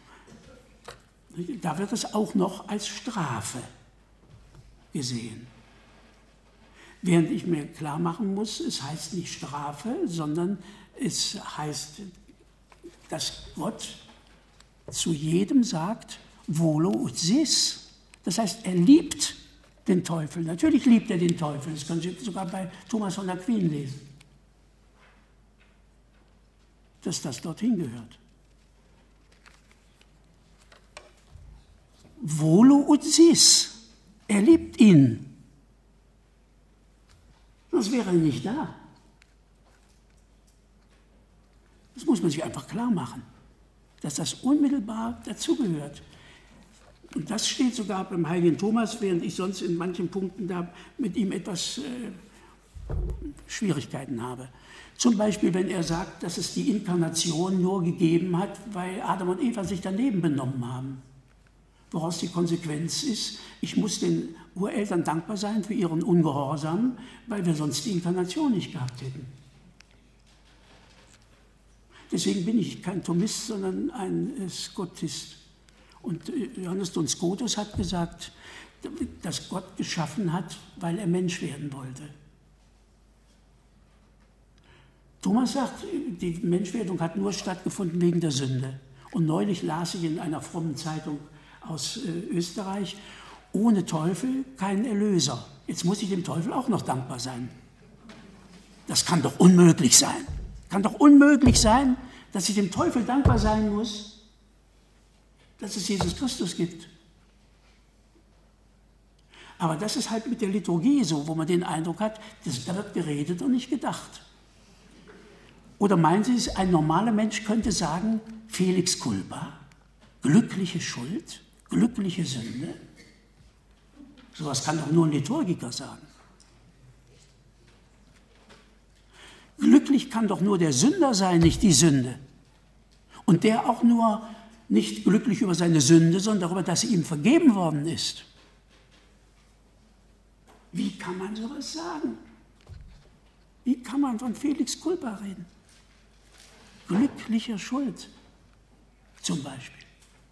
Da wird es auch noch als Strafe gesehen. Während ich mir klar machen muss, es heißt nicht Strafe, sondern es heißt, dass Gott zu jedem sagt, volo ut sis. Das heißt, er liebt den Teufel. Natürlich liebt er den Teufel. Das können Sie sogar bei Thomas von Aquin lesen. Dass das dorthin gehört. Volo ut sis. Er liebt ihn. Sonst wäre er nicht da. Das muss man sich einfach klar machen, dass das unmittelbar dazugehört. Und das steht sogar beim heiligen Thomas, während ich sonst in manchen Punkten da mit ihm etwas Schwierigkeiten habe. Zum Beispiel, wenn er sagt, dass es die Inkarnation nur gegeben hat, weil Adam und Eva sich daneben benommen haben. Woraus die Konsequenz ist, ich muss den Ureltern dankbar sein für ihren Ungehorsam, weil wir sonst die Inkarnation nicht gehabt hätten. Deswegen bin ich kein Thomist, sondern ein Skotist. Und Johannes Duns Scotus hat gesagt, dass Gott geschaffen hat, weil er Mensch werden wollte. Thomas sagt, die Menschwerdung hat nur stattgefunden wegen der Sünde. Und neulich las ich in einer frommen Zeitung aus Österreich, ohne Teufel kein Erlöser. Jetzt muss ich dem Teufel auch noch dankbar sein. Das kann doch unmöglich sein. Kann doch unmöglich sein, dass ich dem Teufel dankbar sein muss, dass es Jesus Christus gibt. Aber das ist halt mit der Liturgie so, wo man den Eindruck hat, da wird geredet und nicht gedacht. Oder meinen Sie, ein normaler Mensch könnte sagen, Felix culpa, glückliche Schuld, glückliche Sünde? Sowas kann doch nur ein Liturgiker sagen. Glücklich kann doch nur der Sünder sein, nicht die Sünde. Und der auch nur nicht glücklich über seine Sünde, sondern darüber, dass sie ihm vergeben worden ist. Wie kann man sowas sagen? Wie kann man von Felix culpa reden? Glücklicher Schuld, zum Beispiel.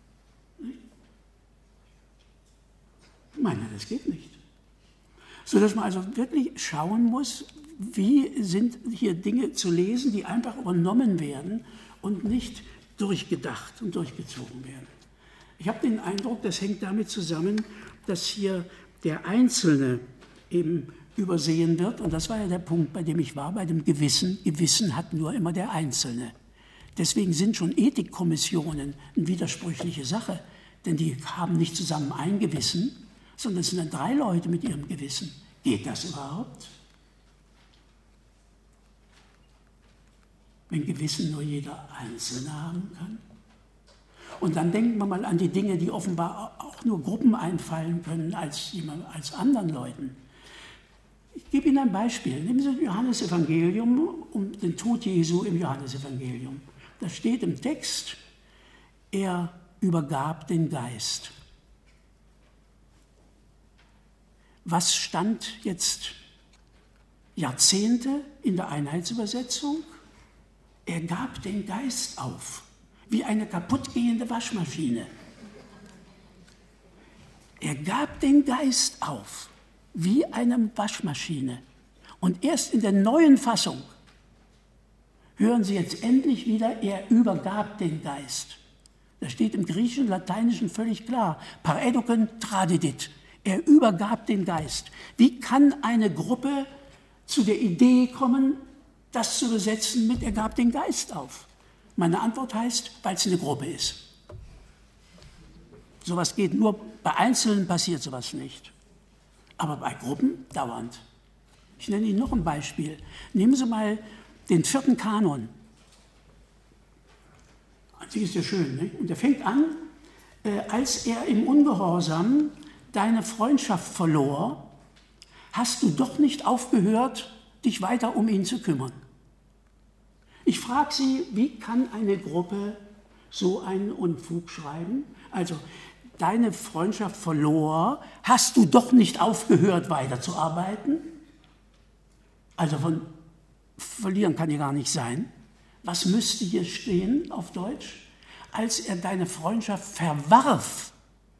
Ich meine, das geht nicht. Sodass man also wirklich schauen muss, wie sind hier Dinge zu lesen, die einfach übernommen werden und nicht durchgedacht und durchgezogen werden. Ich habe den Eindruck, das hängt damit zusammen, dass hier der Einzelne eben übersehen wird. Und das war ja der Punkt, bei dem ich war, bei dem Gewissen. Gewissen hat nur immer der Einzelne. Deswegen sind schon Ethikkommissionen eine widersprüchliche Sache, denn die haben nicht zusammen ein Gewissen, sondern es sind dann 3 Leute mit ihrem Gewissen. Geht das überhaupt? Wenn Gewissen nur jeder Einzelne haben kann? Und dann denken wir mal an die Dinge, die offenbar auch nur Gruppen einfallen können als anderen Leuten. Ich gebe Ihnen ein Beispiel. Nehmen Sie das Johannesevangelium, um den Tod Jesu im Johannesevangelium. Da steht im Text, er übergab den Geist. Was stand jetzt Jahrzehnte in der Einheitsübersetzung? Er gab den Geist auf, wie eine kaputtgehende Waschmaschine. Er gab den Geist auf, wie eine Waschmaschine. Und erst in der neuen Fassung hören Sie jetzt endlich wieder, er übergab den Geist. Das steht im Griechischen und Lateinischen völlig klar. Parēdoken tradidit. Er übergab den Geist. Wie kann eine Gruppe zu der Idee kommen, das zu übersetzen mit er gab den Geist auf? Meine Antwort heißt, weil es eine Gruppe ist. Sowas geht nur, bei Einzelnen passiert sowas nicht. Aber bei Gruppen dauernd. Ich nenne Ihnen noch ein Beispiel. Nehmen Sie mal den 4. Kanon. Das ist ja schön, ne? Und der fängt an, als er im Ungehorsam deine Freundschaft verlor, hast du doch nicht aufgehört, dich weiter um ihn zu kümmern. Ich frage Sie, wie kann eine Gruppe so einen Unfug schreiben? Also, deine Freundschaft verlor, hast du doch nicht aufgehört, weiterzuarbeiten? Also von verlieren kann ja gar nicht sein. Was müsste hier stehen auf Deutsch? Als er deine Freundschaft verwarf,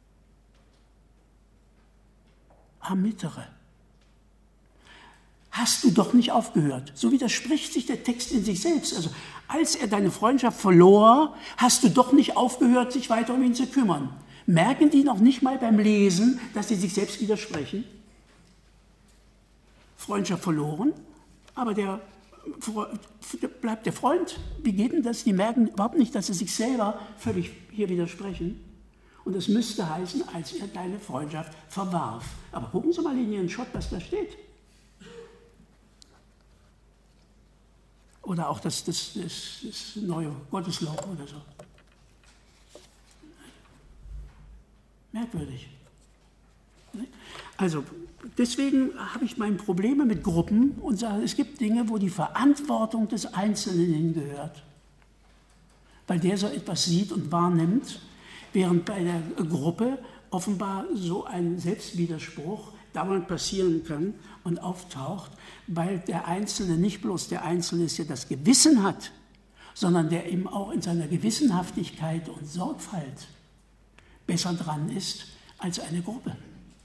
ermittere. Hast du doch nicht aufgehört. So widerspricht sich der Text in sich selbst. Also, als er deine Freundschaft verlor, hast du doch nicht aufgehört, sich weiter um ihn zu kümmern. Merken die noch nicht mal beim Lesen, dass sie sich selbst widersprechen? Freundschaft verloren, aber der bleibt der Freund. Wie geht denn das? Die merken überhaupt nicht, dass sie sich selber völlig hier widersprechen. Und es müsste heißen, als er deine Freundschaft verwarf. Aber gucken Sie mal in Ihren Schott, was da steht. Oder auch das neue Gotteslob oder so. Merkwürdig. Also, deswegen habe ich meine Probleme mit Gruppen und sage, es gibt Dinge, wo die Verantwortung des Einzelnen hingehört. Weil der so etwas sieht und wahrnimmt, während bei der Gruppe offenbar so ein Selbstwiderspruch dauernd passieren kann und auftaucht, weil der Einzelne nicht bloß der Einzelne ist, der das Gewissen hat, sondern der eben auch in seiner Gewissenhaftigkeit und Sorgfalt besser dran ist als eine Gruppe.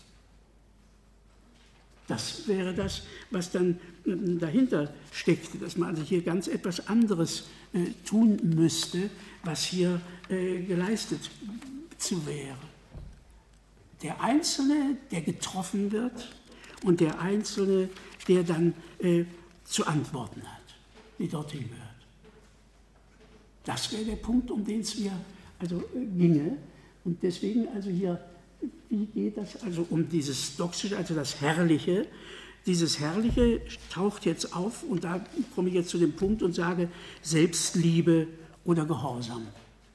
Das wäre das, was dann dahinter steckt, dass man also hier ganz etwas anderes tun müsste, was hier geleistet zu wäre. Der Einzelne, der getroffen wird und der Einzelne, der dann zu antworten hat, die dorthin gehört. Das wäre der Punkt, um den es mir also ginge. Und deswegen also hier, wie geht das also um dieses Doxische, also das Herrliche? Dieses Herrliche taucht jetzt auf und da komme ich jetzt zu dem Punkt und sage Selbstliebe oder Gehorsam.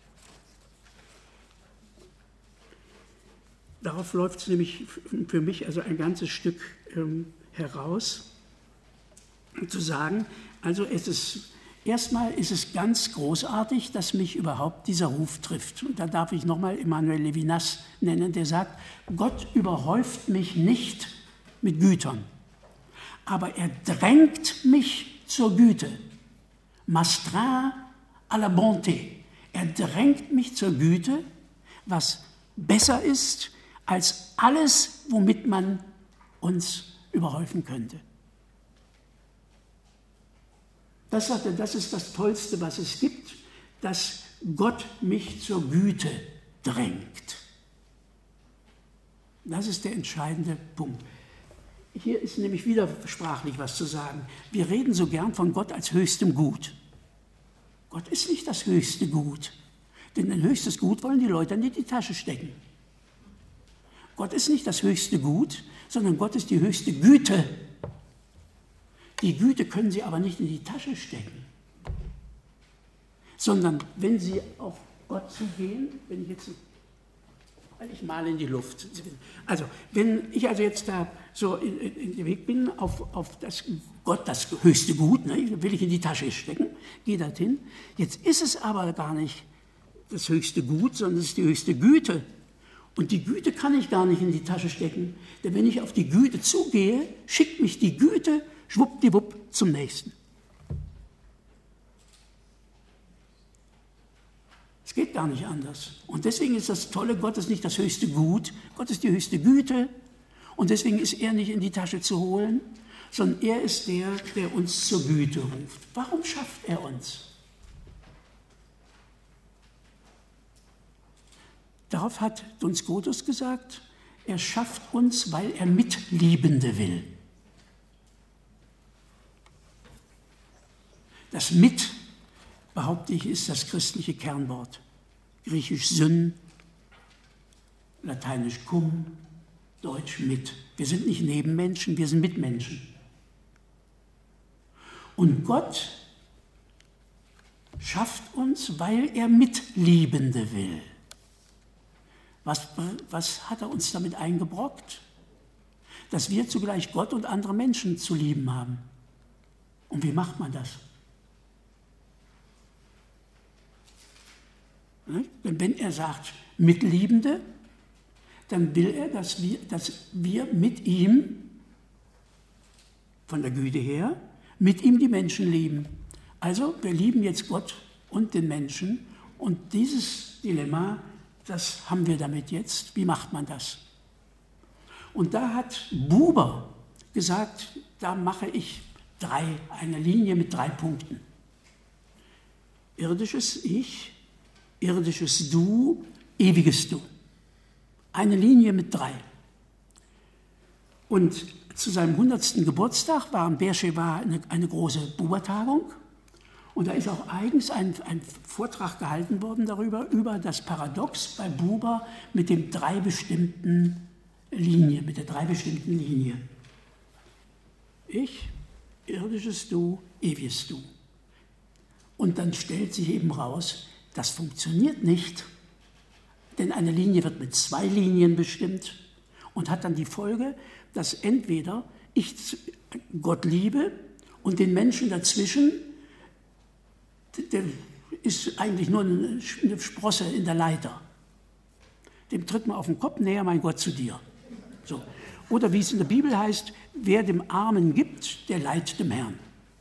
Darauf läuft es nämlich für mich also ein ganzes Stück heraus. zu sagen, also erstmal ist es ganz großartig, dass mich überhaupt dieser Ruf trifft. Und da darf ich nochmal Emmanuel Levinas nennen, der sagt, Gott überhäuft mich nicht mit Gütern, aber er drängt mich zur Güte. M'astreint à la bonté. Er drängt mich zur Güte, was besser ist als alles, womit man uns überhäufen könnte. Das sagt er, das ist das Tollste, was es gibt, dass Gott mich zur Güte drängt. Das ist der entscheidende Punkt. Hier ist nämlich wieder sprachlich was zu sagen. Wir reden so gern von Gott als höchstem Gut. Gott ist nicht das höchste Gut, denn ein höchstes Gut wollen die Leute in die Tasche stecken. Gott ist nicht das höchste Gut, sondern Gott ist die höchste Güte. Die Güte können Sie aber nicht in die Tasche stecken, sondern wenn Sie auf Gott zugehen, wenn ich jetzt, ich male in die Luft. Also, wenn ich also jetzt da so in dem Weg bin, auf das Gott, das höchste Gut, ne, will ich in die Tasche stecken, gehe dorthin. Jetzt ist es aber gar nicht das höchste Gut, sondern es ist die höchste Güte. Und die Güte kann ich gar nicht in die Tasche stecken, denn wenn ich auf die Güte zugehe, schickt mich die Güte schwuppdiwupp zum Nächsten. Es geht gar nicht anders. Und deswegen ist das Tolle, Gott ist nicht das höchste Gut, Gott ist die höchste Güte. Und deswegen ist er nicht in die Tasche zu holen, sondern er ist der uns zur Güte ruft. Warum schafft er uns? Darauf hat Duns Scotus gesagt, er schafft uns, weil er Mitliebende will. Das Mit, behaupte ich, ist das christliche Kernwort. Griechisch Syn, lateinisch cum, deutsch mit. Wir sind nicht Nebenmenschen, wir sind Mitmenschen. Und Gott schafft uns, weil er Mitliebende will. Was hat er uns damit eingebrockt? Dass wir zugleich Gott und andere Menschen zu lieben haben. Und wie macht man das? Denn wenn er sagt Mitliebende, dann will er, dass wir mit ihm, von der Güte her, mit ihm die Menschen lieben. Also wir lieben jetzt Gott und den Menschen und dieses Dilemma, das haben wir damit jetzt. Wie macht man das? Und da hat Buber gesagt, da mache ich eine Linie mit 3 Punkten. Irdisches Ich, irdisches Du, ewiges Du. Eine Linie mit 3. Und zu seinem 100. Geburtstag war in Beersheba eine große Bubertagung. Und da ist auch eigens ein Vortrag gehalten worden darüber, über das Paradox bei Buber mit der 3 bestimmten Linie. Ich, irdisches Du, ewiges Du. Und dann stellt sich eben raus, das funktioniert nicht, denn eine Linie wird mit 2 Linien bestimmt und hat dann die Folge, dass entweder ich Gott liebe und den Menschen dazwischen, der ist eigentlich nur eine Sprosse in der Leiter. Dem tritt man auf den Kopf, näher mein Gott zu dir. So. Oder wie es in der Bibel heißt, wer dem Armen gibt, der leiht dem Herrn.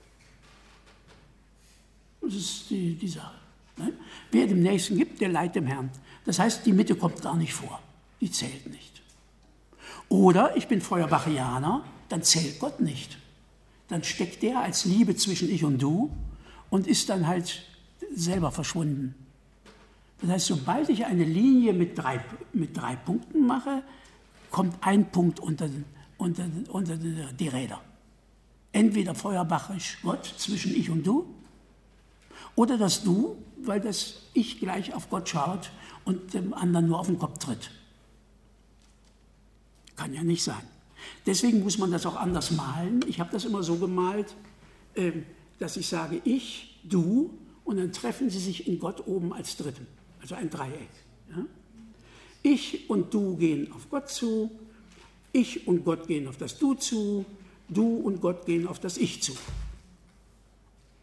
Das ist die Sache. Ne? Wer dem Nächsten gibt, der leiht dem Herrn. Das heißt, die Mitte kommt gar nicht vor. Die zählt nicht. Oder ich bin Feuerbachianer, dann zählt Gott nicht. Dann steckt der als Liebe zwischen ich und du und ist dann halt selber verschwunden. Das heißt, sobald ich eine Linie mit drei Punkten mache, kommt ein Punkt unter die Räder. Entweder feuerbachisch Gott zwischen ich und du, oder das Du, weil das Ich gleich auf Gott schaut und dem anderen nur auf den Kopf tritt. Kann ja nicht sein. Deswegen muss man das auch anders malen. Ich habe das immer so gemalt, dass ich sage Ich, Du, und dann treffen sie sich in Gott oben als Dritten. Also ein Dreieck. Ja? Ich und Du gehen auf Gott zu, ich und Gott gehen auf das Du zu, Du und Gott gehen auf das Ich zu.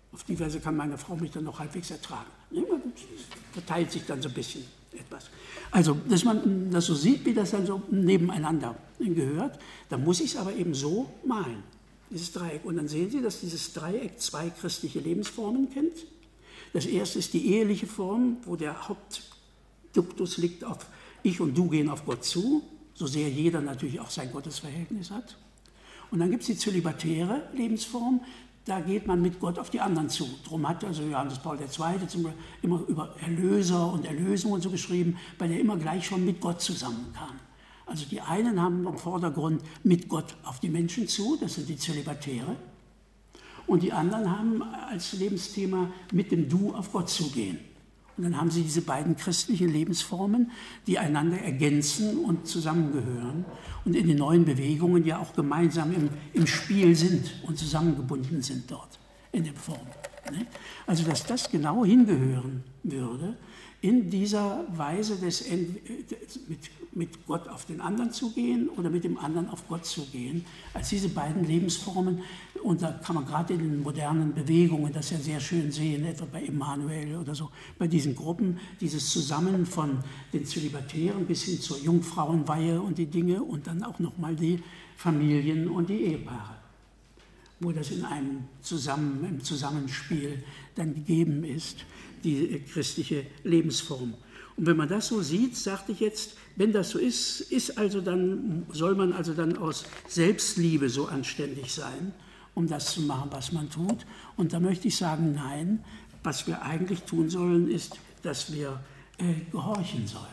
Auf die Weise kann meine Frau mich dann noch halbwegs ertragen. Das verteilt sich dann so ein bisschen etwas. Also, dass man das so sieht, wie das dann so nebeneinander gehört, dann muss ich es aber eben so malen, dieses Dreieck. Und dann sehen Sie, dass dieses Dreieck 2 christliche Lebensformen kennt. Das erste ist die eheliche Form, wo der Hauptduktus liegt auf ich und du gehen auf Gott zu, so sehr jeder natürlich auch sein Gottesverhältnis hat. Und dann gibt es die zölibatäre Lebensform, da geht man mit Gott auf die anderen zu. Darum hat also Johannes Paul II. Immer über Erlöser und Erlösung und so geschrieben, weil er immer gleich schon mit Gott zusammenkam. Also die einen haben im Vordergrund mit Gott auf die Menschen zu, das sind die Zölibatäre. Und die anderen haben als Lebensthema mit dem Du auf Gott zugehen. Und dann haben sie diese beiden christlichen Lebensformen, die einander ergänzen und zusammengehören und in den neuen Bewegungen ja auch gemeinsam im Spiel sind und zusammengebunden sind dort in den Formen. Also dass das genau hingehören würde, in dieser Weise mit Gott auf den anderen zu gehen oder mit dem anderen auf Gott zu gehen, als diese beiden Lebensformen. Und da kann man gerade in den modernen Bewegungen das ja sehr schön sehen, etwa bei Emmanuel oder so, bei diesen Gruppen, dieses Zusammen von den Zölibatären bis hin zur Jungfrauenweihe und die Dinge und dann auch nochmal die Familien und die Ehepaare, wo das in einem im Zusammenspiel dann gegeben ist, die christliche Lebensform. Und wenn man das so sieht, sagte ich jetzt, wenn das so ist, soll man also dann aus Selbstliebe so anständig sein, um das zu machen, was man tut. Und da möchte ich sagen, nein, was wir eigentlich tun sollen, ist, dass wir gehorchen sollen.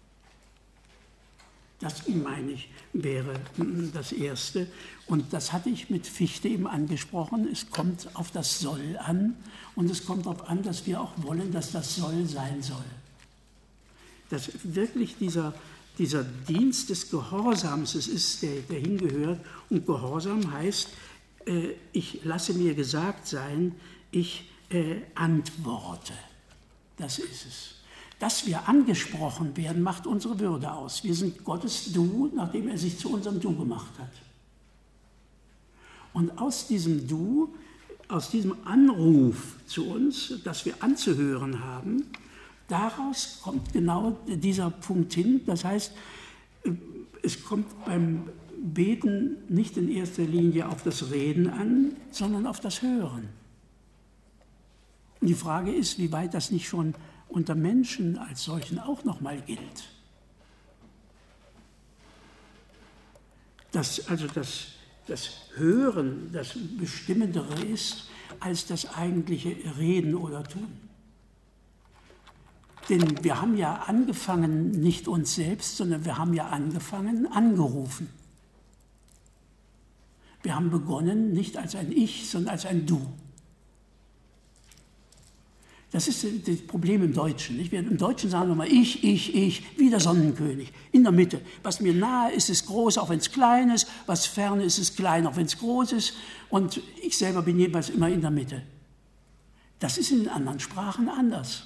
Das, meine ich, wäre das Erste. Und das hatte ich mit Fichte eben angesprochen. Es kommt auf das Soll an und es kommt darauf an, dass wir auch wollen, dass das Soll sein soll. Dass wirklich dieser Dienst des Gehorsams es ist, der hingehört. Und Gehorsam heißt, ich lasse mir gesagt sein, ich antworte. Das ist es. Dass wir angesprochen werden, macht unsere Würde aus. Wir sind Gottes Du, nachdem er sich zu unserem Du gemacht hat. Und aus diesem Du, aus diesem Anruf zu uns, das wir anzuhören haben, daraus kommt genau dieser Punkt hin. Das heißt, es kommt beim Beten nicht in erster Linie auf das Reden an, sondern auf das Hören. Und die Frage ist, wie weit das nicht schon unter Menschen als solchen auch nochmal gilt. Dass also das Hören das Bestimmendere ist als das eigentliche Reden oder Tun. Denn wir haben ja angefangen, nicht uns selbst, sondern wir haben ja angefangen, angerufen. Wir haben begonnen, nicht als ein Ich, sondern als ein Du. Das ist das Problem im Deutschen. Nicht? Im Deutschen sagen wir mal ich, wie der Sonnenkönig, in der Mitte. Was mir nahe ist, ist groß, auch wenn es klein ist. Was fern ist, ist klein, auch wenn es groß ist. Und ich selber bin jeweils immer in der Mitte. Das ist in den anderen Sprachen anders.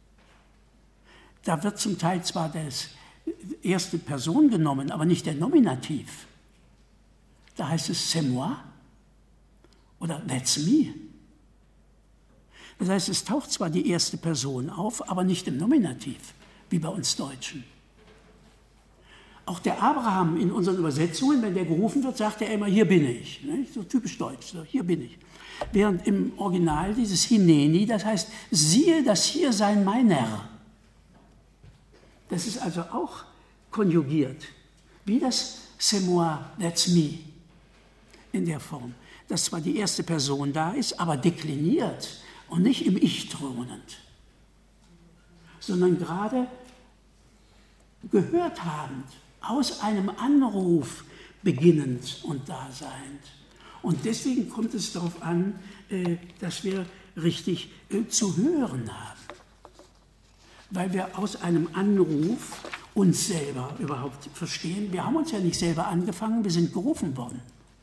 Da wird zum Teil zwar das erste Person genommen, aber nicht der Nominativ. Da heißt es c'est moi oder that's me. Das heißt, es taucht zwar die erste Person auf, aber nicht im Nominativ, wie bei uns Deutschen. Auch der Abraham in unseren Übersetzungen, wenn der gerufen wird, sagt er immer, hier bin ich. So typisch deutsch, so, hier bin ich. Während im Original dieses Hineni, das heißt, siehe das Hiersein meiner. Das ist also auch konjugiert, wie das c'est moi, that's me, in der Form. Dass zwar die erste Person da ist, aber dekliniert und nicht im Ich thronend, sondern gerade gehört habend, aus einem Anruf beginnend und daseind. Und deswegen kommt es darauf an, dass wir richtig zu hören haben. Weil wir aus einem Anruf uns selber überhaupt verstehen. Wir haben uns ja nicht selber angefangen, wir sind gerufen worden.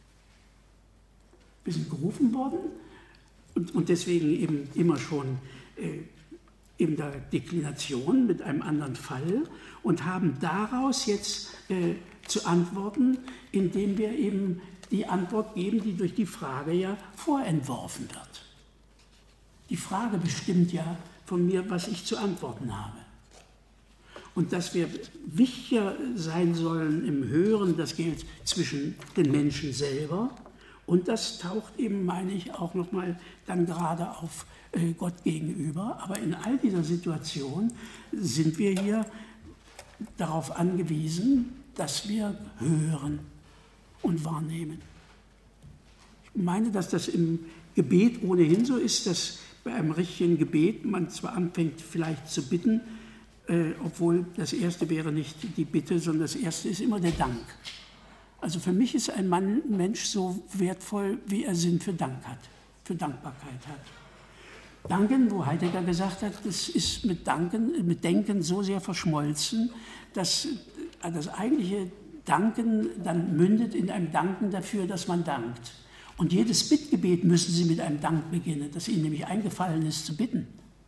Wir sind gerufen worden und deswegen eben immer schon in der Deklination mit einem anderen Fall und haben daraus jetzt zu antworten, indem wir eben die Antwort geben, die durch die Frage ja vorentworfen wird. Die Frage bestimmt ja von mir, was ich zu antworten habe. Und dass wir wichtiger sein sollen im Hören, das gilt zwischen den Menschen selber. Und das taucht eben, meine ich, auch nochmal dann gerade auf Gott gegenüber. Aber in all dieser Situation sind wir hier darauf angewiesen, dass wir hören und wahrnehmen. Ich meine, dass das im Gebet ohnehin so ist, dass bei einem richtigen Gebet man zwar anfängt vielleicht zu bitten, obwohl das Erste wäre nicht die Bitte, sondern das Erste ist immer der Dank. Also für mich ist ein Mensch so wertvoll, wie er Sinn für Dank hat, für Dankbarkeit hat. Danken, wo Heidegger gesagt hat, das ist mit Denken so sehr verschmolzen, dass das eigentliche Danken dann mündet in einem Danken dafür, dass man dankt. Und jedes Bittgebet müssen Sie mit einem Dank beginnen, dass Ihnen nämlich eingefallen ist zu bitten.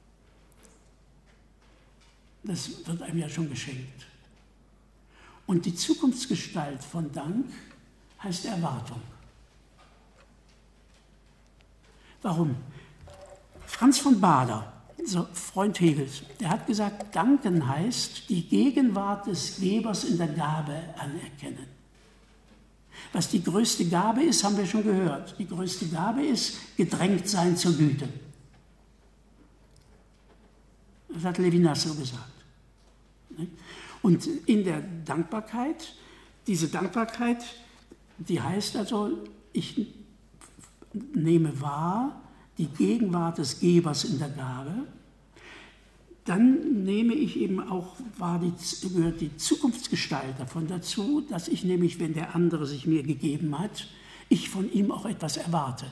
Das wird einem ja schon geschenkt. Und die Zukunftsgestalt von Dank heißt Erwartung. Warum? Franz von Baader, Freund Hegels, der hat gesagt, Danken heißt, die Gegenwart des Gebers in der Gabe anerkennen. Was die größte Gabe ist, haben wir schon gehört. Die größte Gabe ist, gedrängt sein zur Güte. Das hat Levinas so gesagt. Und in der Dankbarkeit, diese Dankbarkeit, die heißt also, ich nehme wahr die Gegenwart des Gebers in der Gabe, dann nehme ich eben auch wahr, gehört die Zukunftsgestalt davon dazu, dass ich nämlich, wenn der andere sich mir gegeben hat, ich von ihm auch etwas erwarte.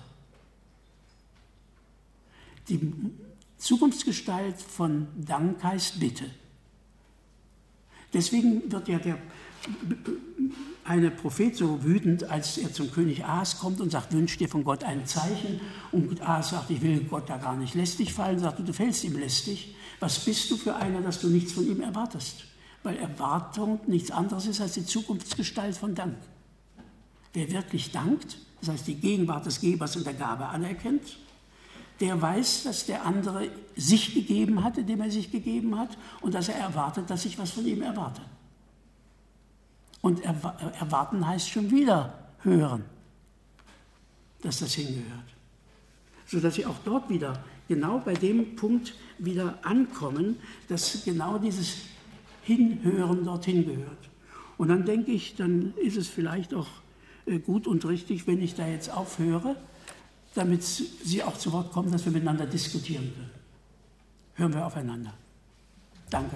Die Zukunftsgestalt von Dank heißt Bitte. Deswegen wird ja der eine Prophet so wütend, als er zum König Ahas kommt und sagt, wünsch dir von Gott ein Zeichen. Und Ahas sagt, ich will Gott da gar nicht lästig fallen. Sagt, du fällst ihm lästig. Was bist du für einer, dass du nichts von ihm erwartest? Weil Erwartung nichts anderes ist als die Zukunftsgestalt von Dank. Wer wirklich dankt, das heißt die Gegenwart des Gebers und der Gabe anerkennt, der weiß, dass der andere sich gegeben hat, indem er sich gegeben hat, und dass er erwartet, dass ich was von ihm erwarte. Und erwarten heißt schon wieder hören, dass das hingehört. Sodass sie auch dort wieder, genau bei dem Punkt wieder ankommen, dass genau dieses Hinhören dorthin gehört. Und dann denke ich, dann ist es vielleicht auch gut und richtig, wenn ich da jetzt aufhöre, damit Sie auch zu Wort kommen, dass wir miteinander diskutieren können. Hören wir aufeinander. Danke.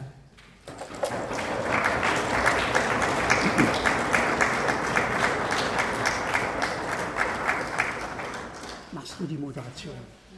Machst du die Moderation?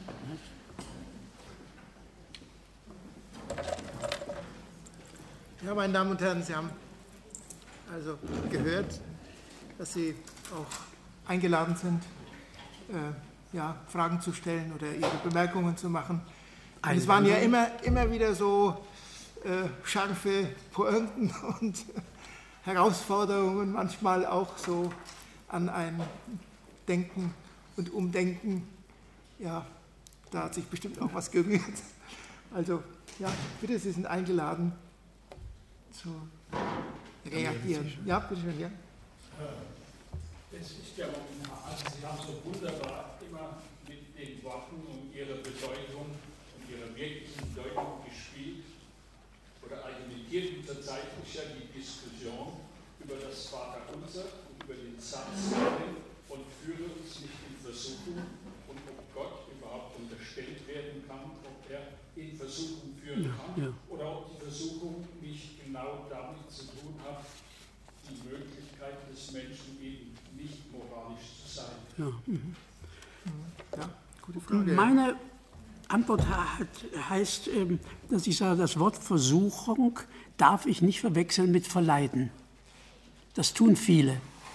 Ja, meine Damen und Herren, Sie haben also gehört, dass Sie auch eingeladen sind, Fragen zu stellen oder Ihre Bemerkungen zu machen. Und es waren ja immer wieder so scharfe Pointen und Herausforderungen, manchmal auch so an ein Denken und Umdenken. Ja, da hat sich bestimmt auch was gerührt. Also, ja, bitte, Sie sind eingeladen zu reagieren. Ja, bitte schön, ja. Es ist ja, also Sie haben so wunderbar immer mit den Worten und ihrer Bedeutung und ihrer wirklichen Bedeutung gespielt oder argumentiert. Zurzeit ist ja die Diskussion über das Vaterunser und über den Satz und führe uns nicht in Versuchung, und ob Gott überhaupt unterstellt werden kann, ob er in Versuchung führen kann, oder ob die Versuchung nicht genau damit zu tun hat, die Möglichkeit des Menschen eben nicht moralisch zu sein. Ja, gute Frage. Meine Antwort heißt, dass ich sage, das Wort Versuchung darf ich nicht verwechseln mit Verleiten. Das tun viele.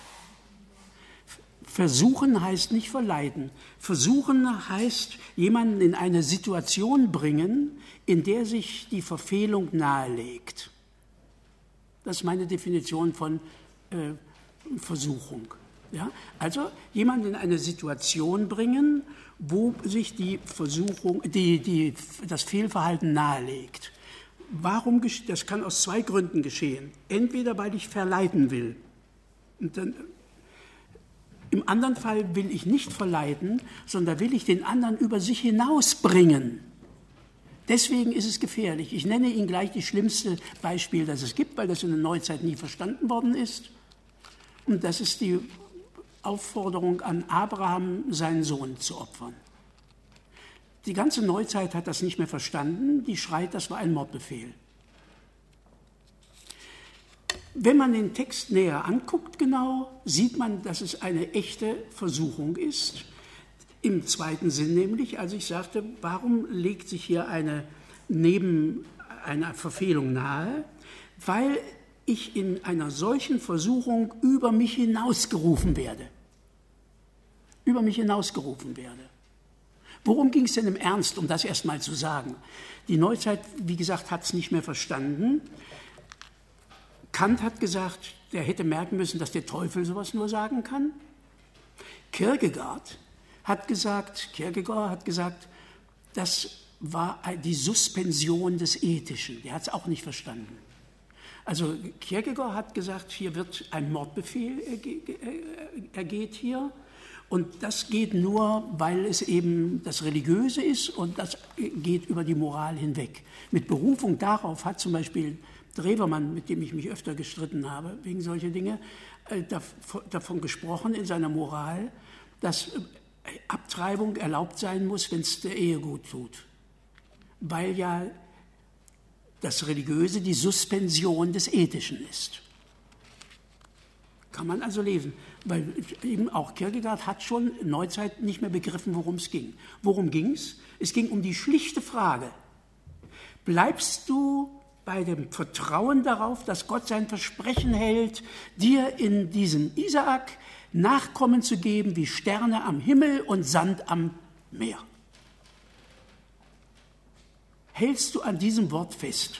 Versuchen heißt nicht verleiten. Versuchen heißt jemanden in eine Situation bringen, in der sich die Verfehlung nahelegt. Das ist meine Definition von Versuchung. Ja? Also jemanden in eine Situation bringen, wo sich die Versuchung, das Fehlverhalten nahelegt. Das kann aus 2 Gründen geschehen. Entweder, weil ich verleiten will. Und dann, im anderen Fall will ich nicht verleiten, sondern will ich den anderen über sich hinausbringen. Deswegen ist es gefährlich. Ich nenne Ihnen gleich das schlimmste Beispiel, das es gibt, weil das in der Neuzeit nie verstanden worden ist. Und das ist die Aufforderung an Abraham, seinen Sohn zu opfern. Die ganze Neuzeit hat das nicht mehr verstanden. Die schreit, das war ein Mordbefehl. Wenn man den Text näher anguckt genau, sieht man, dass es eine echte Versuchung ist. Im zweiten Sinn nämlich, als ich sagte, warum legt sich hier eine Verfehlung nahe? Weil ich in einer solchen Versuchung über mich hinausgerufen werde. Über mich hinausgerufen werde. Worum ging es denn im Ernst, um das erst mal zu sagen? Die Neuzeit, wie gesagt, hat es nicht mehr verstanden. Kant hat gesagt, der hätte merken müssen, dass der Teufel sowas nur sagen kann. Kierkegaard hat gesagt, das war die Suspension des Ethischen. Der hat es auch nicht verstanden. Also Kierkegaard hat gesagt, hier wird ein Mordbefehl ergeht hier. Und das geht nur, weil es eben das Religiöse ist und das geht über die Moral hinweg. Mit Berufung darauf hat zum Beispiel Drewermann, mit dem ich mich öfter gestritten habe, wegen solcher Dinge, davon gesprochen in seiner Moral, dass Abtreibung erlaubt sein muss, wenn es der Ehe gut tut. Weil ja das Religiöse die Suspension des Ethischen ist. Kann man also lesen. Weil eben auch Kierkegaard hat schon in Neuzeit nicht mehr begriffen, worum es ging. Worum ging es? Es ging um die schlichte Frage: Bleibst du bei dem Vertrauen darauf, dass Gott sein Versprechen hält, dir in diesem Isaak Nachkommen zu geben wie Sterne am Himmel und Sand am Meer? Hältst du an diesem Wort fest?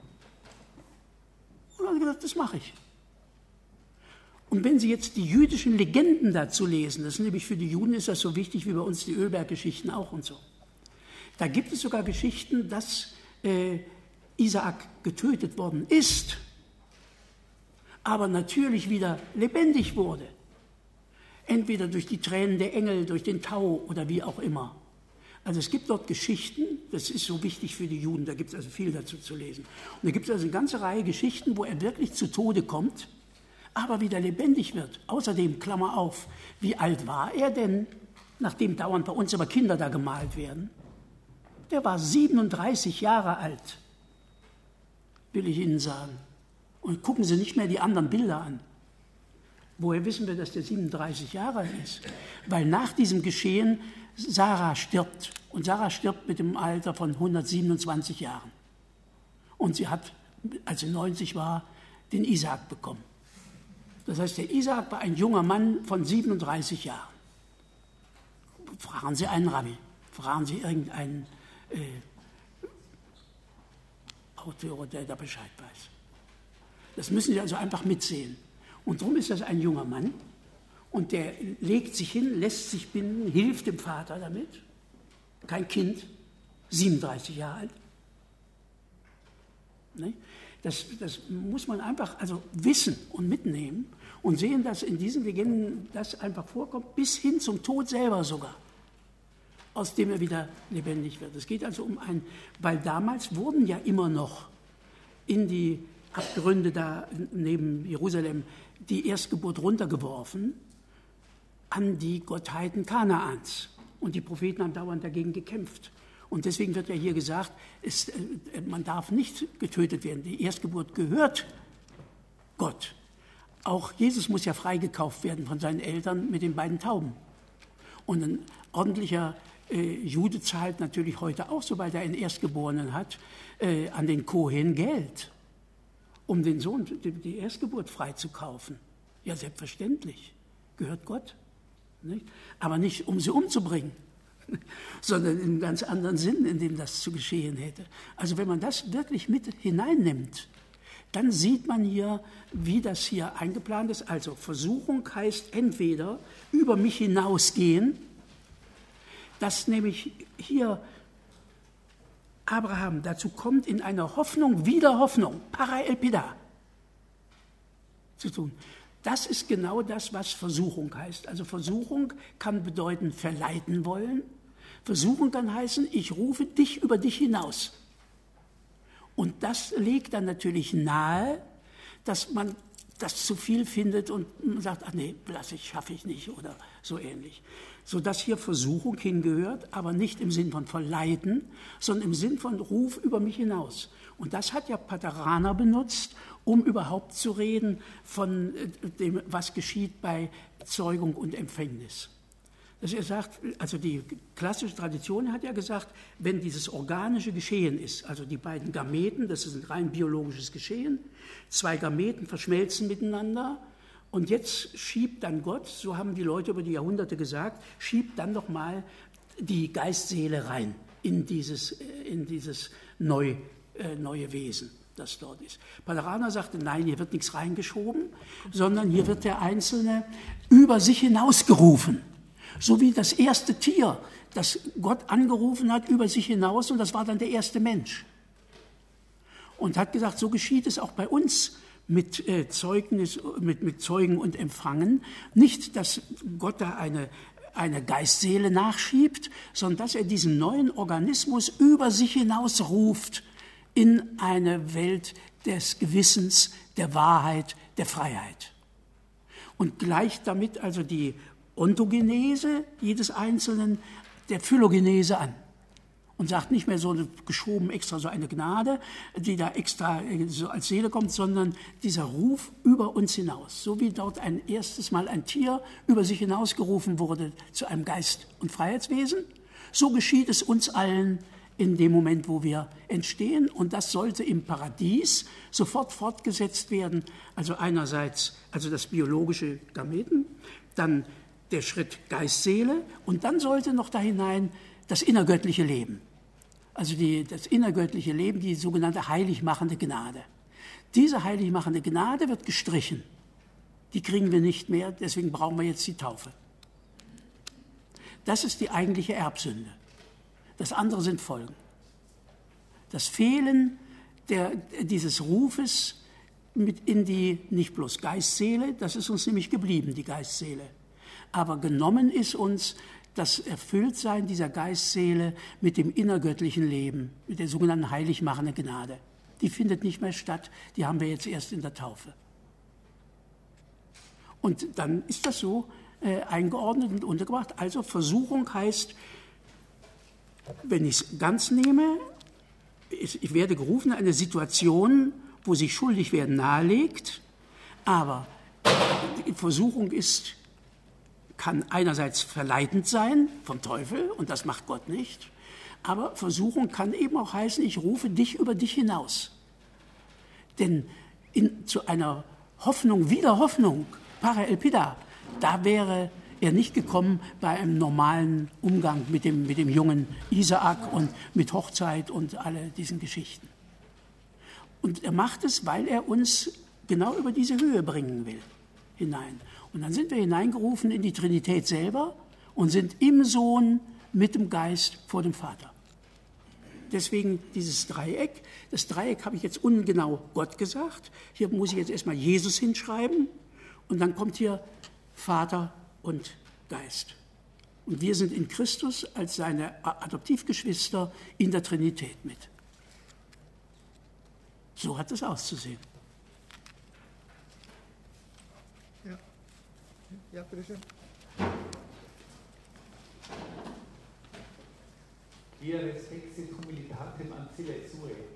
Und er hat gesagt, das mache ich. Und wenn Sie jetzt die jüdischen Legenden dazu lesen, das ist nämlich für die Juden ist das so wichtig wie bei uns die Ölberg-Geschichten auch und so. Da gibt es sogar Geschichten, dass Isaak getötet worden ist, aber natürlich wieder lebendig wurde. Entweder durch die Tränen der Engel, durch den Tau oder wie auch immer. Also es gibt dort Geschichten, das ist so wichtig für die Juden, da gibt es also viel dazu zu lesen. Und da gibt es also eine ganze Reihe Geschichten, wo er wirklich zu Tode kommt, aber wieder lebendig wird. Außerdem, Klammer auf, wie alt war er denn, nachdem dauernd bei uns aber Kinder da gemalt werden? Der war 37 Jahre alt, will ich Ihnen sagen. Und gucken Sie nicht mehr die anderen Bilder an. Woher wissen wir, dass der 37 Jahre alt ist? Weil nach diesem Geschehen Sarah stirbt. Und Sarah stirbt mit dem Alter von 127 Jahren. Und sie hat, als sie 90 war, den Isaak bekommen. Das heißt, der Isaak war ein junger Mann von 37 Jahren. Fragen Sie einen Rabbi, fragen Sie irgendeinen Autor, der da Bescheid weiß. Das müssen Sie also einfach mitsehen. Und darum ist das ein junger Mann und der legt sich hin, lässt sich binden, hilft dem Vater damit. Kein Kind, 37 Jahre alt. Ne? Das muss man einfach also wissen und mitnehmen und sehen, dass in diesen Legenden das einfach vorkommt, bis hin zum Tod selber sogar, aus dem er wieder lebendig wird. Es geht also um weil damals wurden ja immer noch in die Abgründe da neben Jerusalem die Erstgeburt runtergeworfen an die Gottheiten Kanaans. Und die Propheten haben dauernd dagegen gekämpft. Und deswegen wird ja hier gesagt, man darf nicht getötet werden. Die Erstgeburt gehört Gott. Auch Jesus muss ja freigekauft werden von seinen Eltern mit den beiden Tauben. Und ein ordentlicher Jude zahlt natürlich heute auch, sobald er einen Erstgeborenen hat, an den Kohen Geld, um den Sohn, die Erstgeburt freizukaufen. Ja, selbstverständlich. Gehört Gott. Nicht? Aber nicht, um sie umzubringen, sondern in einem ganz anderen Sinn, in dem das zu geschehen hätte. Also wenn man das wirklich mit hineinnimmt, dann sieht man hier, wie das hier eingeplant ist. Also Versuchung heißt entweder über mich hinausgehen, dass nämlich hier Abraham dazu kommt, in einer Hoffnung, wieder Hoffnung, paraelpida, zu tun. Das ist genau das, was Versuchung heißt. Also Versuchung kann bedeuten verleiten wollen. Versuchung kann heißen, ich rufe dich über dich hinaus. Und das legt dann natürlich nahe, dass man das zu viel findet und man sagt, ach nee, schaffe ich nicht oder so ähnlich. Sodass hier Versuchung hingehört, aber nicht im Sinn von verleiten, sondern im Sinn von Ruf über mich hinaus. Und das hat ja Paterana benutzt, um überhaupt zu reden von dem, was geschieht bei Zeugung und Empfängnis. Dass er sagt, also die klassische Tradition hat ja gesagt, wenn dieses organische Geschehen ist, also die beiden Gameten, das ist ein rein biologisches Geschehen, 2 Gameten verschmelzen miteinander und jetzt schiebt dann Gott, so haben die Leute über die Jahrhunderte gesagt, schiebt dann doch mal die Geistseele rein in dieses neue Wesen, das dort ist. Paterana sagte, nein, hier wird nichts reingeschoben, sondern hier wird der Einzelne über sich hinausgerufen. So wie das erste Tier, das Gott angerufen hat, über sich hinaus, und das war dann der erste Mensch. Und hat gesagt, so geschieht es auch bei uns mit Zeugnis, mit Zeugen und Empfangen. Nicht, dass Gott da eine Geistseele nachschiebt, sondern dass er diesen neuen Organismus über sich hinaus ruft in eine Welt des Gewissens, der Wahrheit, der Freiheit. Und gleicht damit also die Ontogenese jedes Einzelnen der Phylogenese an und sagt nicht mehr so geschoben extra so eine Gnade, die da extra so als Seele kommt, sondern dieser Ruf über uns hinaus. So wie dort ein erstes Mal ein Tier über sich hinausgerufen wurde zu einem Geist- und Freiheitswesen, so geschieht es uns allen in dem Moment, wo wir entstehen. Und das sollte im Paradies sofort fortgesetzt werden. Also einerseits also das biologische Gameten, dann der Schritt Geist-Seele und dann sollte noch da hinein das innergöttliche Leben. Also das innergöttliche Leben, die sogenannte heiligmachende Gnade. Diese heiligmachende Gnade wird gestrichen. Die kriegen wir nicht mehr, deswegen brauchen wir jetzt die Taufe. Das ist die eigentliche Erbsünde. Das andere sind Folgen. Das Fehlen dieses Rufes mit in die, nicht bloß Geist-Seele, das ist uns nämlich geblieben, die Geist-Seele. Aber genommen ist uns das Erfülltsein dieser Geistseele mit dem innergöttlichen Leben, mit der sogenannten heiligmachenden Gnade. Die findet nicht mehr statt, die haben wir jetzt erst in der Taufe. Und dann ist das so eingeordnet und untergebracht. Also Versuchung heißt, wenn ich es ganz nehme, ich werde gerufen in eine Situation, wo sich schuldig werden nahelegt, aber die Versuchung kann einerseits verleitend sein vom Teufel, und das macht Gott nicht, aber Versuchung kann eben auch heißen, ich rufe dich über dich hinaus. Denn zu einer Hoffnung, wieder Hoffnung, paraelpida, da wäre er nicht gekommen bei einem normalen Umgang mit dem jungen Isaak und mit Hochzeit und alle diesen Geschichten. Und er macht es, weil er uns genau über diese Höhe bringen will, hinein. Und dann sind wir hineingerufen in die Trinität selber und sind im Sohn mit dem Geist vor dem Vater. Deswegen dieses Dreieck. Das Dreieck habe ich jetzt ungenau Gott gesagt. Hier muss ich jetzt erstmal Jesus hinschreiben und dann kommt hier Vater und Geist. Und wir sind in Christus als seine Adoptivgeschwister in der Trinität mit. So hat es auszusehen. Ja, bitteschön. Via respexit humilitatem ancilla sue.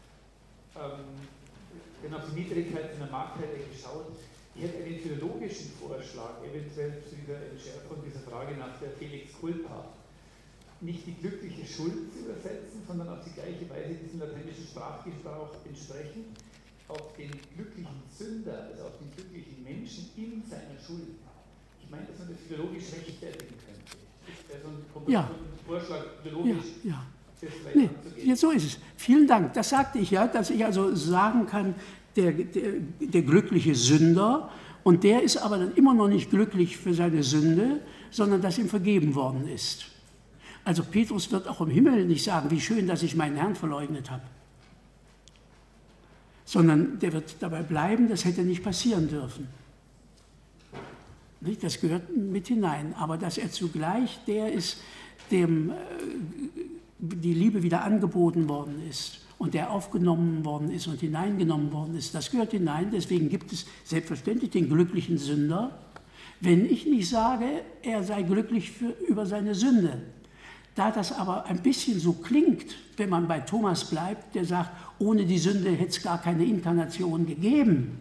Wenn auf die Niedrigkeit in der Marktheit geschaut, ich hätte einen philologischen Vorschlag, eventuell zu dieser Entschärfung dieser Frage nach der Felix Culpa. Nicht die glückliche Schuld zu übersetzen, sondern auf die gleiche Weise diesem lateinischen Sprachgebrauch entsprechend auf den glücklichen Sünder, also auf den glücklichen Menschen in seiner Schuld. Ich meine, dass man das philologisch rechtfertigen könnte. Das wäre so ein Vorschlag, philologisch das vielleicht anzugehen. Ja, so ist es. Vielen Dank. Das sagte ich ja, dass ich also sagen kann, der glückliche Sünder, und der ist aber dann immer noch nicht glücklich für seine Sünde, sondern dass ihm vergeben worden ist. Also Petrus wird auch im Himmel nicht sagen, wie schön, dass ich meinen Herrn verleugnet habe, sondern der wird dabei bleiben, das hätte nicht passieren dürfen. Das gehört mit hinein, aber dass er zugleich der ist, dem die Liebe wieder angeboten worden ist und der aufgenommen worden ist und hineingenommen worden ist, das gehört hinein. Deswegen gibt es selbstverständlich den glücklichen Sünder, wenn ich nicht sage, er sei glücklich über seine Sünde. Da das aber ein bisschen so klingt, wenn man bei Thomas bleibt, der sagt, ohne die Sünde hätte es gar keine Inkarnation gegeben.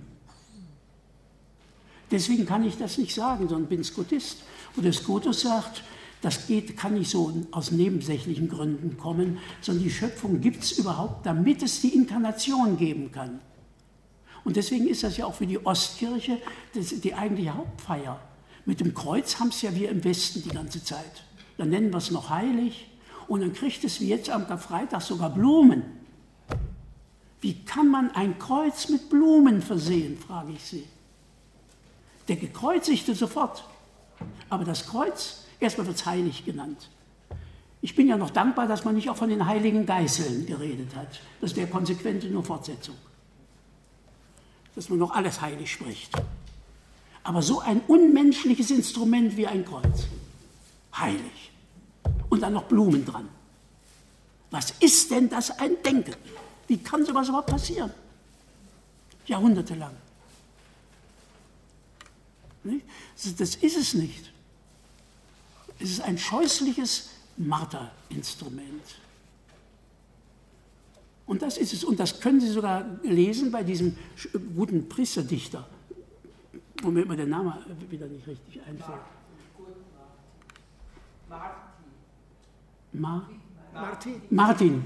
Deswegen kann ich das nicht sagen, sondern bin Skotist. Und der Scotus sagt, kann nicht so aus nebensächlichen Gründen kommen, sondern die Schöpfung gibt es überhaupt, damit es die Inkarnation geben kann. Und deswegen ist das ja auch für die Ostkirche die eigentliche Hauptfeier. Mit dem Kreuz haben es ja wir im Westen die ganze Zeit. Dann nennen wir es noch heilig und dann kriegt es wie jetzt am Karfreitag sogar Blumen. Wie kann man ein Kreuz mit Blumen versehen, frage ich Sie. Der Gekreuzigte sofort. Aber das Kreuz, erstmal wird es heilig genannt. Ich bin ja noch dankbar, dass man nicht auch von den heiligen Geißeln geredet hat. Das wäre konsequente nur Fortsetzung. Dass man noch alles heilig spricht. Aber so ein unmenschliches Instrument wie ein Kreuz. Heilig. Und dann noch Blumen dran. Was ist denn das ein Denken? Wie kann sowas überhaupt passieren? Jahrhundertelang. Das ist es nicht. Es ist ein scheußliches Marterinstrument. Und das ist es. Und das können Sie sogar lesen bei diesem guten Priesterdichter, wo mir immer der Name wieder nicht richtig einfällt. Martin.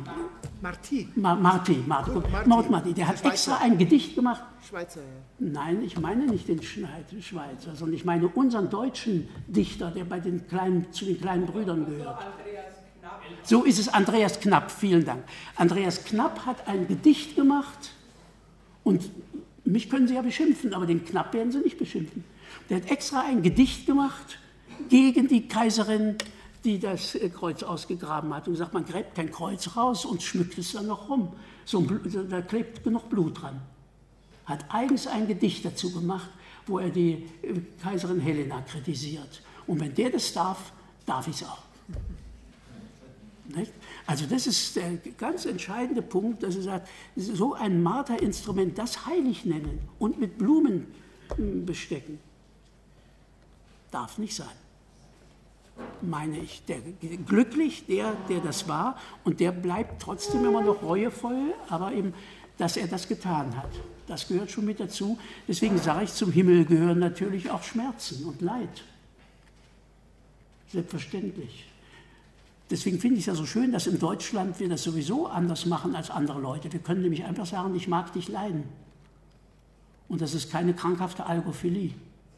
Der hat extra ein Gedicht gemacht. Schweizer, ja. Nein, ich meine nicht den Schweizer, sondern ich meine unseren deutschen Dichter, der zu den kleinen Brüdern gehört. So ist es, Andreas Knapp, vielen Dank. Andreas Knapp hat ein Gedicht gemacht und mich können Sie ja beschimpfen, aber den Knapp werden Sie nicht beschimpfen. Der hat extra ein Gedicht gemacht gegen die Kaiserin, die das Kreuz ausgegraben hat und gesagt, man gräbt kein Kreuz raus und schmückt es dann noch rum. Da klebt genug Blut dran. Hat eigens ein Gedicht dazu gemacht, wo er die Kaiserin Helena kritisiert. Und wenn der das darf, darf ich es auch. Nicht? Also das ist der ganz entscheidende Punkt, dass er sagt, so ein Marterinstrument, das heilig nennen und mit Blumen bestecken, darf nicht sein. Meine ich, glücklich, der das war, und der bleibt trotzdem immer noch reuevoll, aber eben, dass er das getan hat. Das gehört schon mit dazu. Deswegen sage ich, zum Himmel gehören natürlich auch Schmerzen und Leid. Selbstverständlich. Deswegen finde ich es ja so schön, dass in Deutschland wir das sowieso anders machen als andere Leute. Wir können nämlich einfach sagen, ich mag dich leiden. Und das ist keine krankhafte Algophilie.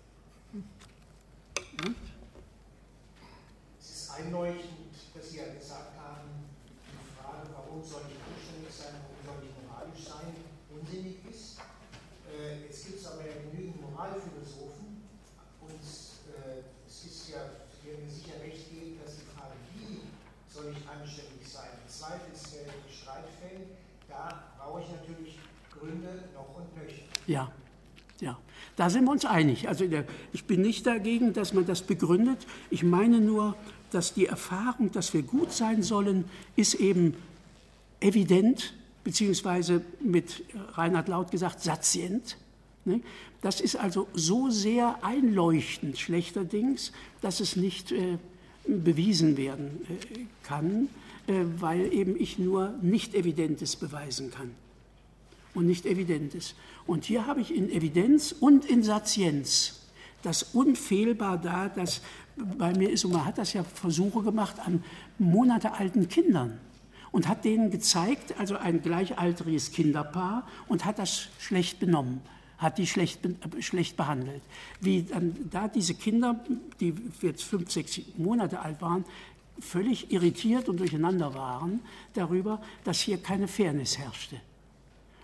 Einleuchtend, dass Sie ja gesagt haben, die Frage, warum soll ich anständig sein, warum soll ich moralisch sein, unsinnig ist. Jetzt gibt es aber ja genügend Moralphilosophen und es ist ja, Sie werden mir sicher recht geben, dass die Frage, wie soll ich anständig sein, in Zweifelsfällen, in Streitfällen, da brauche ich natürlich Gründe noch und nöcher. Ja. Ja, da sind wir uns einig. Also ich bin nicht dagegen, dass man das begründet. Ich meine nur, dass die Erfahrung, dass wir gut sein sollen, ist eben evident, beziehungsweise mit Reinhard Laut gesagt, satient. Das ist also so sehr einleuchtend schlechterdings, dass es nicht bewiesen werden kann, weil eben ich nur Nicht-Evidentes beweisen kann. Und nicht Evidentes. Und hier habe ich in Evidenz und in Satienz das unfehlbar da, das bei mir ist. Und man hat das ja Versuche gemacht an monatealten Kindern und hat denen gezeigt, also ein gleichaltriges Kinderpaar, und hat das schlecht benommen, hat die schlecht behandelt. Wie dann da diese Kinder, die jetzt 5, 6 Monate alt waren, völlig irritiert und durcheinander waren darüber, dass hier keine Fairness herrschte.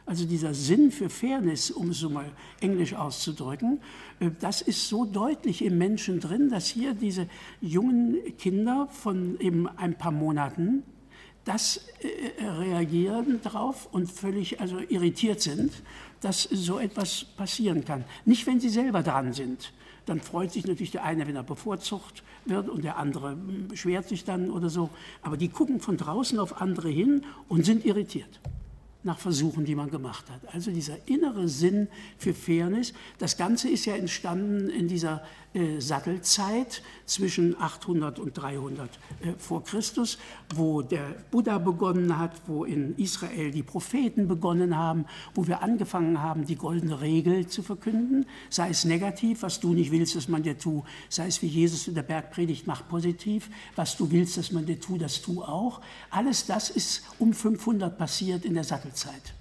Also dieser Sinn für Fairness, um es so mal englisch auszudrücken, das ist so deutlich im Menschen drin, dass hier diese jungen Kinder von eben ein paar Monaten das reagieren darauf und völlig also irritiert sind, dass so etwas passieren kann. Nicht, wenn sie selber dran sind. Dann freut sich natürlich der eine, wenn er bevorzugt wird und der andere beschwert sich dann oder so. Aber die gucken von draußen auf andere hin und sind irritiert nach Versuchen, die man gemacht hat. Also dieser innere Sinn für Fairness. Das Ganze ist ja entstanden in dieser Sattelzeit zwischen 800 und 300 vor Christus, wo der Buddha begonnen hat, wo in Israel die Propheten begonnen haben, wo wir angefangen haben, die goldene Regel zu verkünden, sei es negativ, was du nicht willst, dass man dir tut, sei es wie Jesus in der Bergpredigt macht, positiv, was du willst, dass man dir tut, das tu auch. Alles das ist um 500 passiert in der Sattelzeit.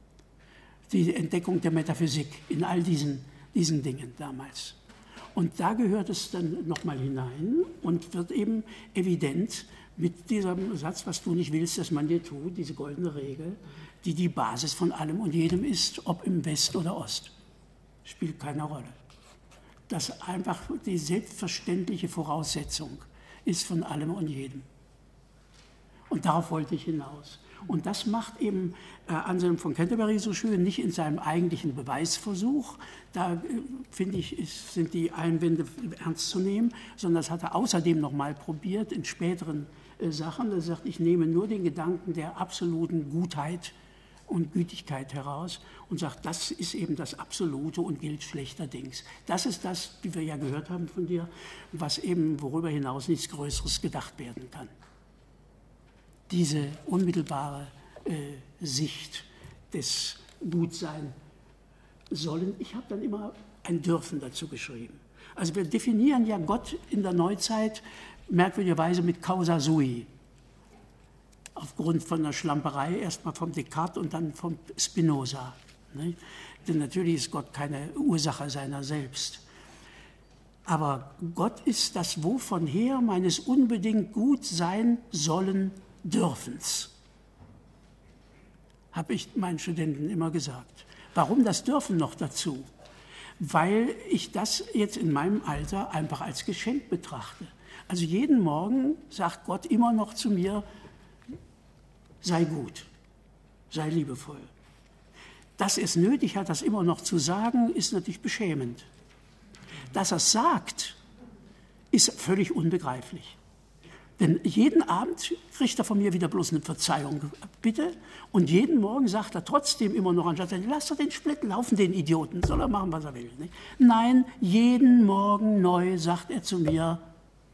Die Entdeckung der Metaphysik in all diesen Dingen damals. Und da gehört es dann nochmal hinein und wird eben evident mit diesem Satz, was du nicht willst, dass man dir tut, diese goldene Regel, die die Basis von allem und jedem ist, ob im West oder Ost. Spielt keine Rolle. Das einfach die selbstverständliche Voraussetzung ist von allem und jedem. Und darauf wollte ich hinaus. Und das macht eben Anselm von Canterbury so schön, nicht in seinem eigentlichen Beweisversuch, da finde ich, sind die Einwände ernst zu nehmen, sondern das hat er außerdem nochmal probiert in späteren Sachen. Er sagt, ich nehme nur den Gedanken der absoluten Gutheit und Gütigkeit heraus und sagt, das ist eben das Absolute und gilt schlechterdings. Das ist das, wie wir ja gehört haben von dir, was eben worüber hinaus nichts Größeres gedacht werden kann. Diese unmittelbare Sicht des Gutsein sollen. Ich habe dann immer ein Dürfen dazu geschrieben. Also wir definieren ja Gott in der Neuzeit merkwürdigerweise mit Causa sui. Aufgrund von der Schlamperei, erstmal vom Descartes und dann vom Spinoza. Nicht? Denn natürlich ist Gott keine Ursache seiner selbst. Aber Gott ist das Wovon her meines unbedingt gut sein sollen Dürfens. Habe ich meinen Studenten immer gesagt. Warum das Dürfen noch dazu? Weil ich das jetzt in meinem Alter einfach als Geschenk betrachte. Also jeden Morgen sagt Gott immer noch zu mir, sei gut, sei liebevoll. Dass er es nötig hat, das immer noch zu sagen, ist natürlich beschämend. Dass er es sagt, ist völlig unbegreiflich. Denn jeden Abend kriegt er von mir wieder bloß eine Verzeihung, bitte. Und jeden Morgen sagt er trotzdem immer noch, anstatt lass doch den Split laufen, den Idioten, soll er machen, was er will. Nicht? Nein, jeden Morgen neu sagt er zu mir,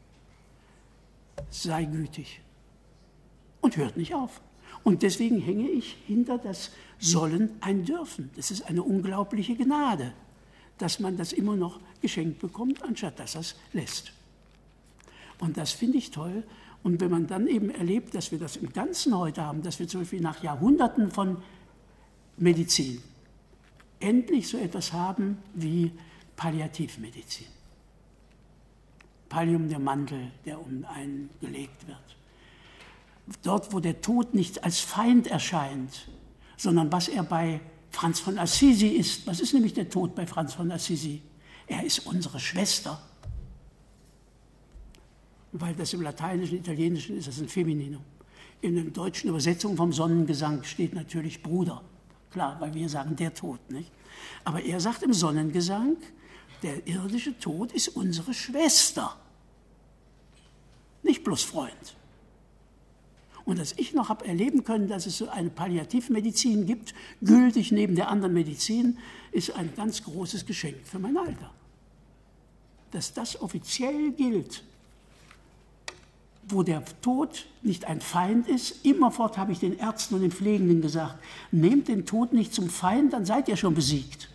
sei gütig. Und hört nicht auf. Und deswegen hänge ich hinter das Sollen ein Dürfen. Das ist eine unglaubliche Gnade, dass man das immer noch geschenkt bekommt, anstatt dass er es lässt. Und das finde ich toll. Und wenn man dann eben erlebt, dass wir das im Ganzen heute haben, dass wir zum Beispiel nach Jahrhunderten von Medizin endlich so etwas haben wie Palliativmedizin. Pallium, der Mantel, der um einen gelegt wird. Dort, wo der Tod nicht als Feind erscheint, sondern was er bei Franz von Assisi ist. Was ist nämlich der Tod bei Franz von Assisi? Er ist unsere Schwester. Weil das im Lateinischen, Italienischen ist das ein Femininum. In der deutschen Übersetzung vom Sonnengesang steht natürlich Bruder. Klar, weil wir sagen der Tod, nicht? Aber er sagt im Sonnengesang, der irdische Tod ist unsere Schwester. Nicht bloß Freund. Und dass ich noch habe erleben können, dass es so eine Palliativmedizin gibt, gültig neben der anderen Medizin, ist ein ganz großes Geschenk für mein Alter. Dass das offiziell gilt, wo der Tod nicht ein Feind ist. Immerfort habe ich den Ärzten und den Pflegenden gesagt, nehmt den Tod nicht zum Feind, dann seid ihr schon besiegt.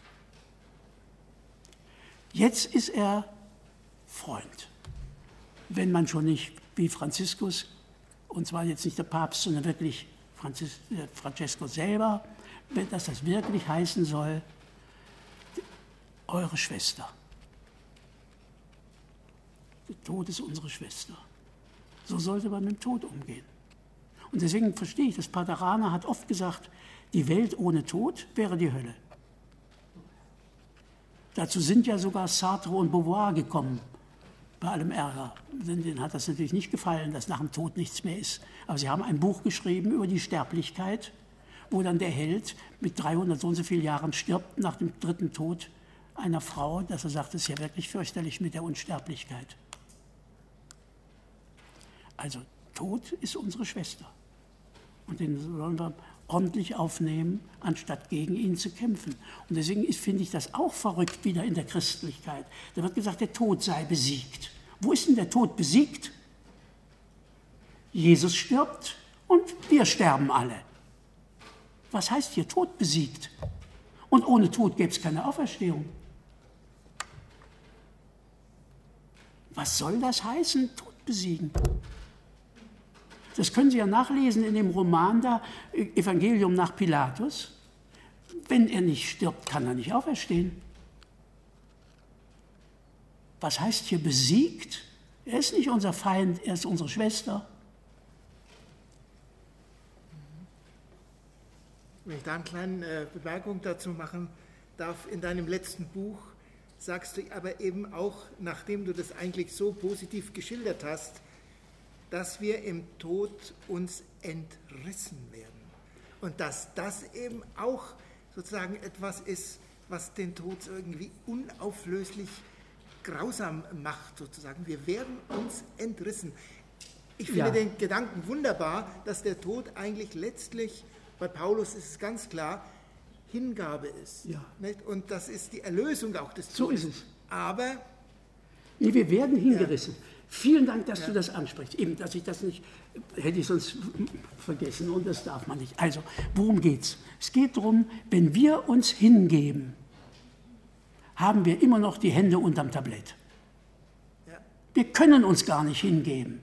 Jetzt ist er Freund. Wenn man schon nicht wie Franziskus, und zwar jetzt nicht der Papst, sondern wirklich Francesco selber, dass das wirklich heißen soll, eure Schwester. Der Tod ist unsere Schwester. So sollte man mit dem Tod umgehen. Und deswegen verstehe ich, dass Pater Rahner hat oft gesagt, Die Welt ohne Tod wäre die Hölle. Dazu sind ja sogar Sartre und Beauvoir gekommen, bei allem Ärger. Denn denen hat das natürlich nicht gefallen, dass nach dem Tod nichts mehr ist. Aber sie haben ein Buch geschrieben über die Sterblichkeit, wo dann der Held mit 300 so und so vielen Jahren stirbt nach dem dritten Tod einer Frau, dass er sagt, es ist ja wirklich fürchterlich mit der Unsterblichkeit. Also Tod ist unsere Schwester. Und den sollen wir ordentlich aufnehmen, anstatt gegen ihn zu kämpfen. Und deswegen finde ich das auch verrückt wieder in der Christlichkeit. Da wird gesagt, der Tod sei besiegt. Wo ist denn der Tod besiegt? Jesus stirbt und wir sterben alle. Was heißt hier Tod besiegt? Und ohne Tod gäbe es keine Auferstehung. Was soll das heißen, Tod besiegen? Das können Sie ja nachlesen in dem Roman da, Evangelium nach Pilatus. Wenn er nicht stirbt, kann er nicht auferstehen. Was heißt hier besiegt? Er ist nicht unser Feind, er ist unsere Schwester. Wenn ich da eine kleine Bemerkung dazu machen darf, in deinem letzten Buch sagst du aber eben auch, nachdem du das eigentlich so positiv geschildert hast, dass wir im Tod uns entrissen werden. Und dass das eben auch sozusagen etwas ist, was den Tod irgendwie unauflöslich grausam macht, sozusagen. Wir werden uns entrissen. Ich finde den Gedanken wunderbar, dass der Tod eigentlich letztlich, bei Paulus ist es ganz klar, Hingabe ist. Ja. Nicht? Und das ist die Erlösung auch des Todes. So ist es. Aber nee, wir werden hingerissen. Ja. Vielen Dank, dass du das ansprichst. Eben, dass ich das nicht, hätte ich sonst vergessen und das darf man nicht. Also, worum geht's? Es geht darum, wenn wir uns hingeben, haben wir immer noch die Hände unterm Tablett. Ja. Wir können uns gar nicht hingeben.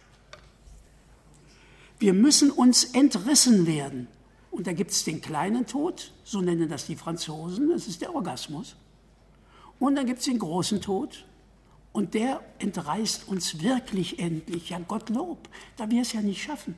Wir müssen uns entrissen werden. Und da gibt es den kleinen Tod, so nennen das die Franzosen, das ist der Orgasmus. Und dann gibt es den großen Tod. Und der entreißt uns wirklich endlich, ja Gottlob, da wir es ja nicht schaffen.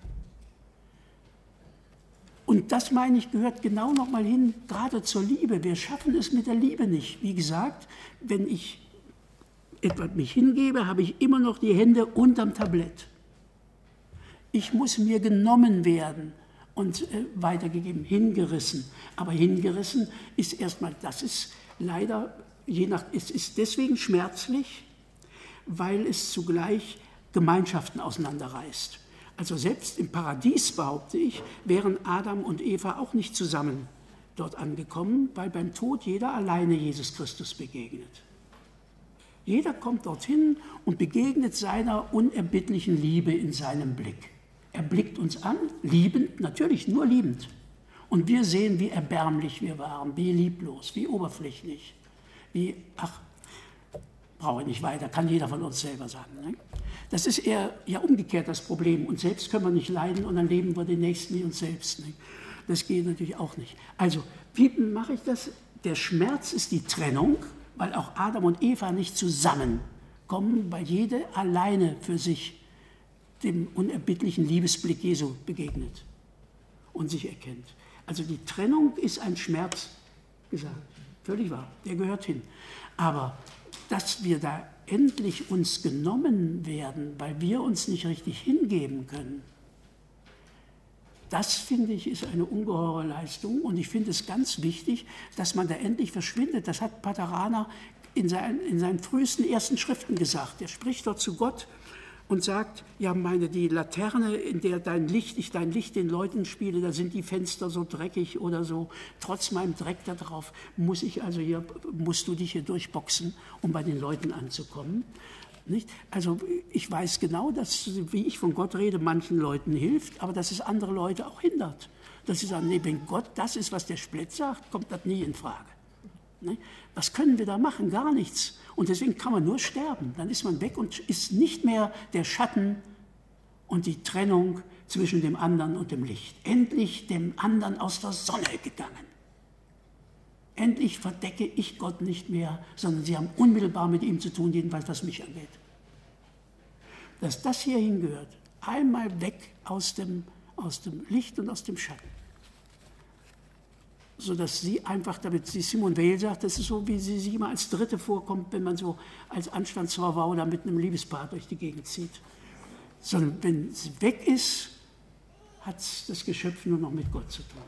Und das, meine ich, gehört genau nochmal hin, gerade zur Liebe. Wir schaffen es mit der Liebe nicht. Wie gesagt, wenn ich etwa mich hingebe, habe ich immer noch die Hände unterm Tablett. Ich muss mir genommen werden und weitergegeben, hingerissen. Aber hingerissen ist erstmal, das ist leider, es ist deswegen schmerzlich, weil es zugleich Gemeinschaften auseinanderreißt. Also selbst im Paradies, behaupte ich, wären Adam und Eva auch nicht zusammen dort angekommen, weil beim Tod jeder alleine Jesus Christus begegnet. Jeder kommt dorthin und begegnet seiner unerbittlichen Liebe in seinem Blick. Er blickt uns an, liebend, natürlich nur liebend. Und wir sehen, wie erbärmlich wir waren, wie lieblos, wie oberflächlich, wie, brauche ich nicht weiter, kann jeder von uns selber sagen. Ne? Das ist eher ja umgekehrt das Problem. Uns selbst können wir nicht leiden und dann leben wir den Nächsten wie uns selbst. Ne? Das geht natürlich auch nicht. Also, wie mache ich das? Der Schmerz ist die Trennung, weil auch Adam und Eva nicht zusammenkommen, weil jede alleine für sich dem unerbittlichen Liebesblick Jesu begegnet und sich erkennt. Also die Trennung ist ein Schmerz, gesagt, völlig wahr, der gehört hin. Aber dass wir da endlich uns genommen werden, weil wir uns nicht richtig hingeben können, das, finde ich, ist eine ungeheure Leistung. Und ich finde es ganz wichtig, dass man da endlich verschwindet. Das hat Pater Rahner in seinen frühesten ersten Schriften gesagt. Er spricht dort zu Gott und sagt, ja, die Laterne, in der ich dein Licht den Leuten spiele, da sind die Fenster so dreckig oder so. Trotz meinem Dreck da drauf musst du dich hier durchboxen, um bei den Leuten anzukommen. Nicht? Also ich weiß genau, dass, wie ich von Gott rede, manchen Leuten hilft, aber dass es andere Leute auch hindert. Dass sie sagen, nee, wenn Gott das ist, was der Splett sagt, kommt das nie in Frage. Ne? Was können wir da machen? Gar nichts. Und deswegen kann man nur sterben. Dann ist man weg und ist nicht mehr der Schatten und die Trennung zwischen dem anderen und dem Licht. Endlich dem anderen aus der Sonne gegangen. Endlich verdecke ich Gott nicht mehr, sondern sie haben unmittelbar mit ihm zu tun, jedenfalls was mich angeht. Dass das hier hingehört, einmal weg aus dem Licht und aus dem Schatten. sodass sie einfach, damit sie Simone Weil sagt, das ist so, wie sie sich immer als Dritte vorkommt, wenn man so als Anstandsfrau oder mit einem Liebespaar durch die Gegend zieht. Sondern wenn sie weg ist, hat das Geschöpf nur noch mit Gott zu tun.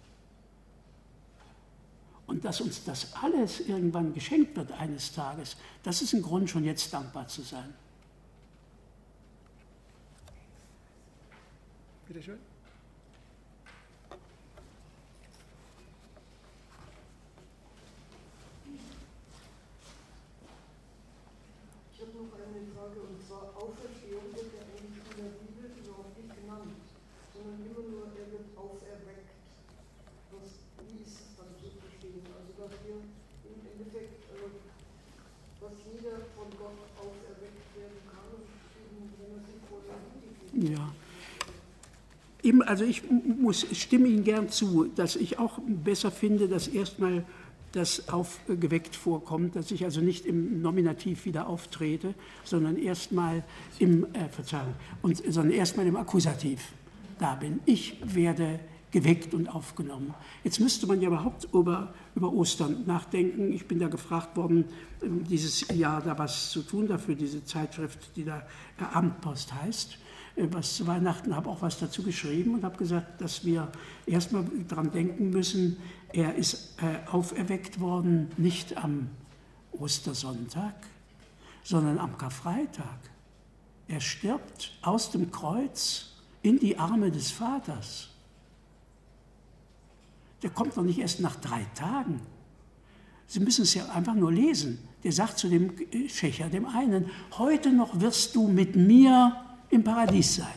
Und dass uns das alles irgendwann geschenkt wird eines Tages, das ist ein Grund, schon jetzt dankbar zu sein. Bitte schön. Ich habe noch eine Frage, und zwar Auferstehung wird ja eigentlich in der Bibel überhaupt nicht genannt, sondern immer nur, er wird auferweckt. Wie ist es dann zu verstehen? Also, dass wir im Endeffekt, dass jeder von Gott auferweckt werden kann, und eben, wenn er sich vor der Liebe gibt. Ja. Also ich stimme Ihnen gern zu, dass ich auch besser finde, dass erstmal das aufgeweckt vorkommt, dass ich also nicht im Nominativ wieder auftrete, sondern erstmal sondern erstmal im Akkusativ da bin. Ich werde geweckt und aufgenommen. Jetzt müsste man ja überhaupt über Ostern nachdenken. Ich bin da gefragt worden, dieses Jahr da was zu tun, dafür diese Zeitschrift, die da Abendpost heißt, was zu Weihnachten, habe auch was dazu geschrieben und habe gesagt, dass wir erstmal daran denken müssen, er ist auferweckt worden, nicht am Ostersonntag, sondern am Karfreitag. Er stirbt aus dem Kreuz in die Arme des Vaters. Der kommt doch nicht erst nach 3 Tagen. Sie müssen es ja einfach nur lesen. Der sagt zu dem Schächer, dem einen, heute noch wirst du mit mir im Paradies sein.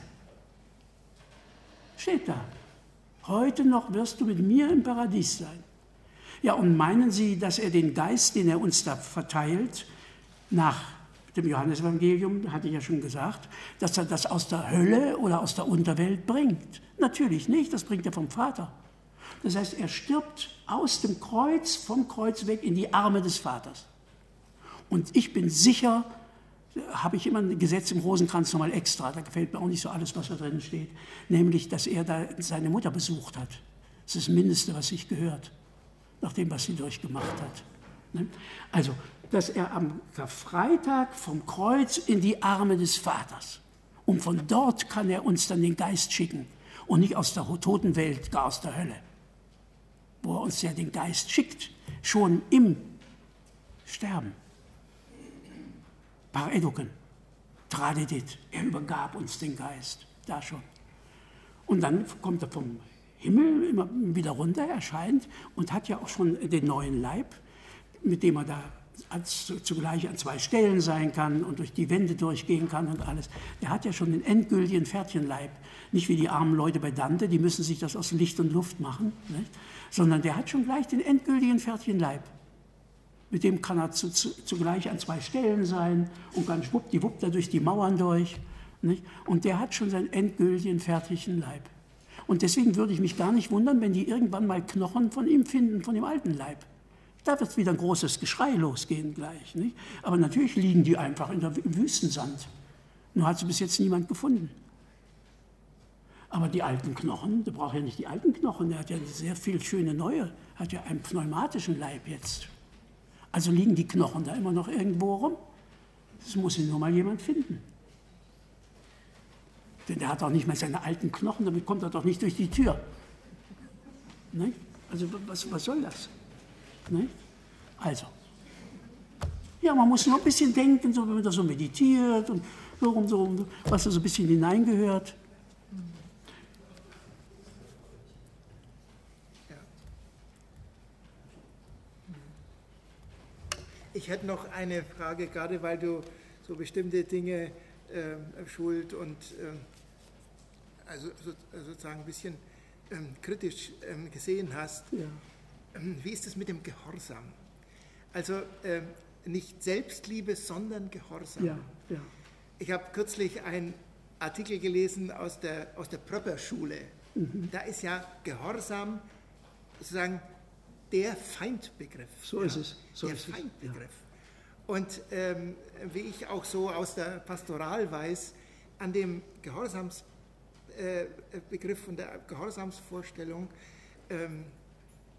Steht da. Heute noch wirst du mit mir im Paradies sein. Ja, und meinen Sie, dass er den Geist, den er uns da verteilt, nach dem Johannesevangelium, hatte ich ja schon gesagt, dass er das aus der Hölle oder aus der Unterwelt bringt? Natürlich nicht, das bringt er vom Vater. Das heißt, er stirbt aus dem Kreuz, vom Kreuz weg in die Arme des Vaters. Und ich bin sicher, habe ich immer ein Gesetz im Rosenkranz nochmal extra, da gefällt mir auch nicht so alles, was da drin steht, nämlich, dass er da seine Mutter besucht hat. Das ist das Mindeste, was sich gehört, nach dem, was sie durchgemacht hat. Also, dass er am Karfreitag vom Kreuz in die Arme des Vaters, und von dort kann er uns dann den Geist schicken und nicht aus der Totenwelt, gar aus der Hölle, wo er uns ja den Geist schickt, schon im Sterben. Par eduken, tradidit, er übergab uns den Geist, da schon. Und dann kommt er vom Himmel immer wieder runter, erscheint und hat ja auch schon den neuen Leib, mit dem er da zugleich an 2 Stellen sein kann und durch die Wände durchgehen kann und alles. Der hat ja schon den endgültigen Pferdchenleib, nicht wie die armen Leute bei Dante, die müssen sich das aus Licht und Luft machen, nicht? Sondern der hat schon gleich den endgültigen Pferdchenleib. Mit dem kann er zugleich an 2 Stellen sein und kann schwuppdiwupp da durch die Mauern durch. Nicht? Und der hat schon seinen endgültigen, fertigen Leib. Und deswegen würde ich mich gar nicht wundern, wenn die irgendwann mal Knochen von ihm finden, von dem alten Leib. Da wird wieder ein großes Geschrei losgehen gleich. Nicht? Aber natürlich liegen die einfach im Wüstensand. Nur hat sie bis jetzt niemand gefunden. Aber die alten Knochen, der braucht ja nicht die alten Knochen, der hat ja sehr viel schöne neue, hat ja einen pneumatischen Leib jetzt. Also liegen die Knochen da immer noch irgendwo rum. Das muss ihn nur mal jemand finden. Denn der hat auch nicht mehr seine alten Knochen, damit kommt er doch nicht durch die Tür. Nicht? Also was soll das? Nicht? Also, ja, man muss nur ein bisschen denken, so, wenn man da so meditiert und so, was da so ein bisschen hineingehört. Ich hätte noch eine Frage, gerade weil du so bestimmte Dinge, Schuld und also sozusagen ein bisschen kritisch gesehen hast. Ja. Wie ist es mit dem Gehorsam? Also nicht Selbstliebe, sondern Gehorsam. Ja, ja. Ich habe kürzlich einen Artikel gelesen aus der Pröpper-Schule. Mhm. Da ist ja Gehorsam sozusagen der Feindbegriff. So ist es. So der ist Feindbegriff. Ja. Und wie ich auch so aus der Pastoral weiß, an dem Gehorsamsbegriff und der Gehorsamsvorstellung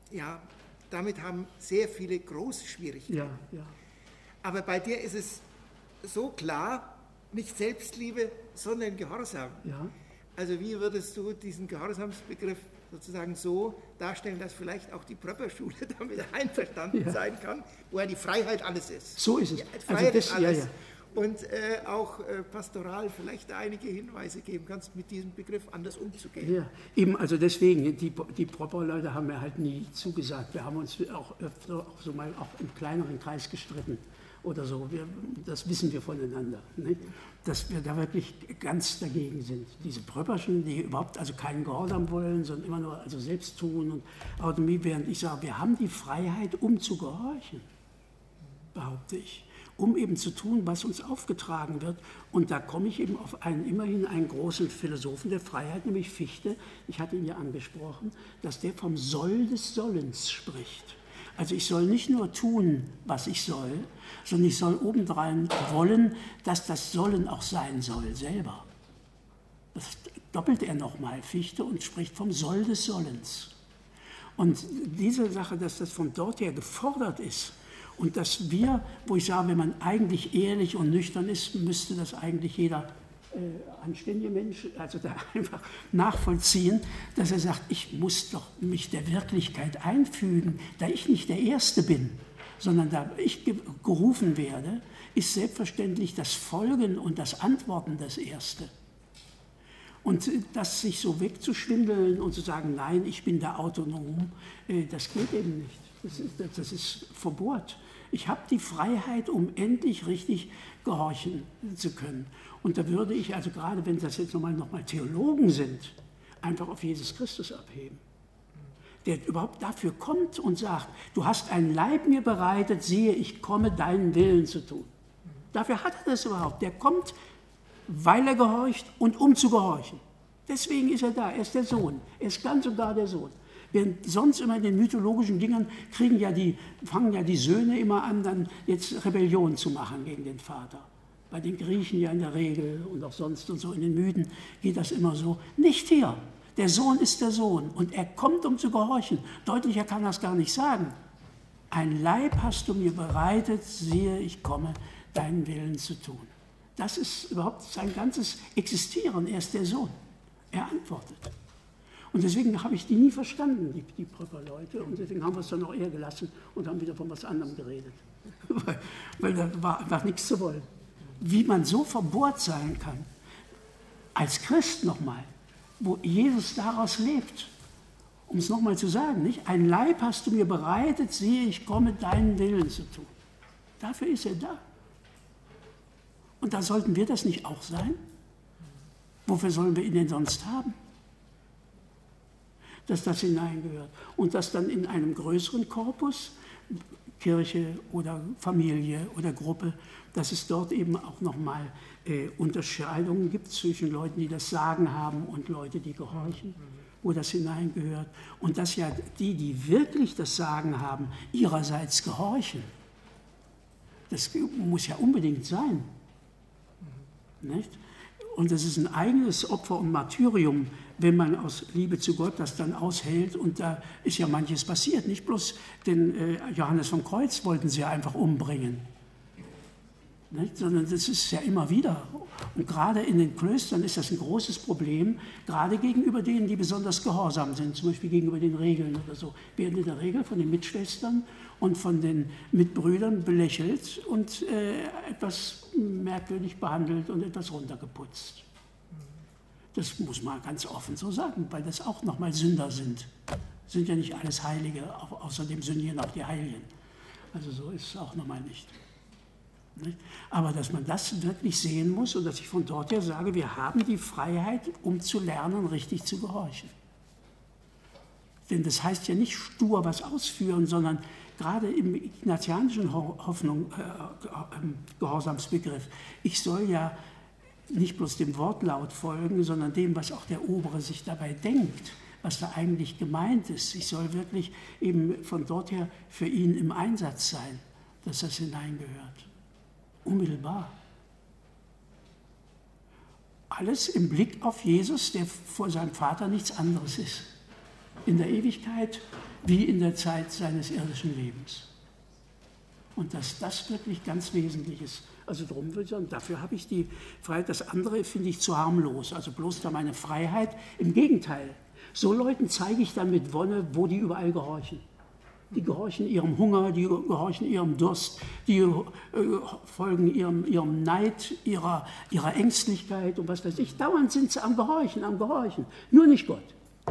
ja, damit haben sehr viele große Schwierigkeiten. Ja, ja. Aber bei dir ist es so klar, nicht Selbstliebe, sondern Gehorsam. Ja. Also wie würdest du diesen Gehorsamsbegriff sozusagen so darstellen, dass vielleicht auch die Pröpperschule damit einverstanden sein kann, wo ja die Freiheit alles ist. So ist es. Ja, Freiheit also das, ist alles. Ja, ja. Und auch pastoral vielleicht einige Hinweise geben kannst, mit diesem Begriff anders umzugehen. Ja, eben, also deswegen, die Proper-Leute haben mir halt nie zugesagt. Wir haben uns auch öfter auch so mal auch im kleineren Kreis gestritten oder so. Das wissen wir voneinander, nicht? Dass wir da wirklich ganz dagegen sind. Diese Pröpperschen, die überhaupt also keinen Gehorsam wollen, sondern immer nur also selbst tun und Autonomie, während ich sage, wir haben die Freiheit, um zu gehorchen, behaupte ich. Um eben zu tun, was uns aufgetragen wird. Und da komme ich eben auf immerhin einen großen Philosophen der Freiheit, nämlich Fichte. Ich hatte ihn ja angesprochen, dass der vom Soll des Sollens spricht. Also ich soll nicht nur tun, was ich soll, sondern ich soll obendrein wollen, dass das Sollen auch sein soll, selber. Das doppelt er nochmal, Fichte, und spricht vom Soll des Sollens. Und diese Sache, dass das von dort her gefordert ist, und dass wir, wo ich sage, wenn man eigentlich ehrlich und nüchtern ist, müsste das eigentlich jeder anständige Mensch, also da einfach nachvollziehen, dass er sagt, ich muss doch mich der Wirklichkeit einfügen, da ich nicht der Erste bin, sondern da ich gerufen werde, ist selbstverständlich das Folgen und das Antworten das Erste. Und das sich so wegzuschwindeln und zu sagen, nein, ich bin da autonom, das geht eben nicht. Das ist Verbot. Ich habe die Freiheit, um endlich richtig gehorchen zu können. Und da würde ich, also gerade wenn das jetzt nochmal Theologen sind, einfach auf Jesus Christus abheben. Der überhaupt dafür kommt und sagt, du hast einen Leib mir bereitet, siehe, ich komme, deinen Willen zu tun. Dafür hat er das überhaupt. Der kommt, weil er gehorcht und um zu gehorchen. Deswegen ist er da, er ist der Sohn, er ist ganz und gar der Sohn. Während sonst immer in den mythologischen Dingern fangen ja die Söhne immer an, dann jetzt Rebellion zu machen gegen den Vater. Bei den Griechen ja in der Regel und auch sonst und so in den Mythen geht das immer so. Nicht hier. Der Sohn ist der Sohn und er kommt, um zu gehorchen. Deutlicher kann er es gar nicht sagen. Ein Leib hast du mir bereitet, siehe, ich komme, deinen Willen zu tun. Das ist überhaupt sein ganzes Existieren. Er ist der Sohn. Er antwortet. Und deswegen habe ich die nie verstanden, die Pröpper-Leute. Und deswegen haben wir es dann auch eher gelassen und haben wieder von was anderem geredet. Weil da war einfach nichts zu wollen. Wie man so verbohrt sein kann, als Christ nochmal, wo Jesus daraus lebt. Um es nochmal zu sagen, nicht? Ein Leib hast du mir bereitet, siehe, ich komme, deinen Willen zu tun. Dafür ist er da. Und da sollten wir das nicht auch sein? Wofür sollen wir ihn denn sonst haben? Dass das hineingehört. Und dass dann in einem größeren Korpus, Kirche oder Familie oder Gruppe, dass es dort eben auch nochmal Unterscheidungen gibt zwischen Leuten, die das Sagen haben und Leute, die gehorchen, wo das hineingehört. Und dass ja die wirklich das Sagen haben, ihrerseits gehorchen. Das muss ja unbedingt sein. Nicht? Und das ist ein eigenes Opfer und Martyrium, wenn man aus Liebe zu Gott das dann aushält. Und da ist ja manches passiert. Nicht bloß den Johannes vom Kreuz wollten sie ja einfach umbringen. Nicht? Sondern das ist ja immer wieder. Und gerade in den Klöstern ist das ein großes Problem, gerade gegenüber denen, die besonders gehorsam sind, zum Beispiel gegenüber den Regeln oder so, werden in der Regel von den Mitschwestern und von den Mitbrüdern belächelt und etwas merkwürdig behandelt und etwas runtergeputzt. Das muss man ganz offen so sagen, weil das auch nochmal Sünder sind. Sind ja nicht alles Heilige, außerdem sündigen auch die Heiligen. Also so ist es auch nochmal nicht. Aber dass man das wirklich sehen muss und dass ich von dort her sage, wir haben die Freiheit, um zu lernen, richtig zu gehorchen. Denn das heißt ja nicht stur was ausführen, sondern gerade im ignatianischen Gehorsamsbegriff, ich soll ja nicht bloß dem Wortlaut folgen, sondern dem, was auch der Obere sich dabei denkt, was da eigentlich gemeint ist. Ich soll wirklich eben von dort her für ihn im Einsatz sein, dass das hineingehört. Unmittelbar. Alles im Blick auf Jesus, der vor seinem Vater nichts anderes ist. In der Ewigkeit wie in der Zeit seines irdischen Lebens. Und dass das wirklich ganz wesentlich ist. Also darum würde ich sagen, dafür habe ich die Freiheit. Das andere finde ich zu harmlos, also bloß da meine Freiheit. Im Gegenteil, so Leuten zeige ich dann mit Wonne, wo die überall gehorchen. Die gehorchen ihrem Hunger, die gehorchen ihrem Durst, die folgen ihrem Neid, ihrer Ängstlichkeit und was weiß ich. Dauernd sind sie am Gehorchen, nur nicht Gott.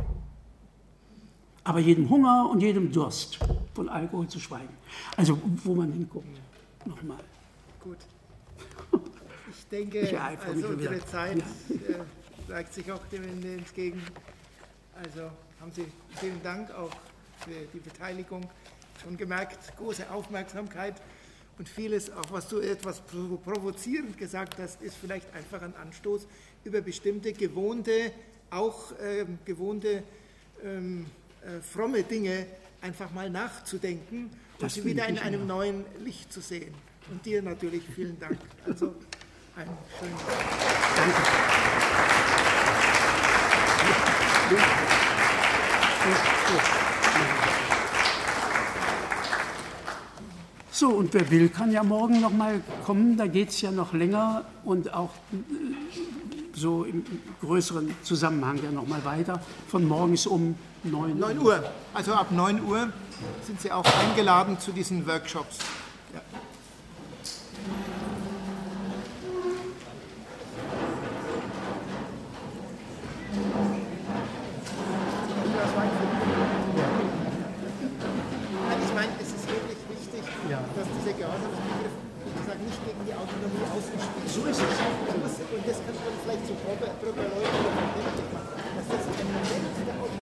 Aber jedem Hunger und jedem Durst, von Alkohol zu schweigen. Also wo man hinguckt, nochmal. Gut. Ich denke, also unsere Zeit neigt sich auch dem Ende entgegen. Also haben Sie vielen Dank auch für die Beteiligung. Schon gemerkt, große Aufmerksamkeit und vieles, auch was du etwas provozierend gesagt hast, ist vielleicht einfach ein Anstoß, über bestimmte gewohnte, auch fromme Dinge einfach mal nachzudenken und sie wieder in einem neuen Licht zu sehen. Und dir natürlich vielen Dank. Also einen schönen Tag. Danke. So, und wer will, kann ja morgen noch mal kommen. Da geht es ja noch länger und auch so im größeren Zusammenhang ja noch mal weiter. Von morgens um 9 Uhr. Also ab 9 Uhr sind Sie auch eingeladen zu diesen Workshops. Ja. Ich meine, es ist wirklich wichtig, dass dieser Gehorsamsbegriff, wie gesagt, nicht gegen die Autonomie ausgespielt wird. So ist es. Und das kann man vielleicht so proper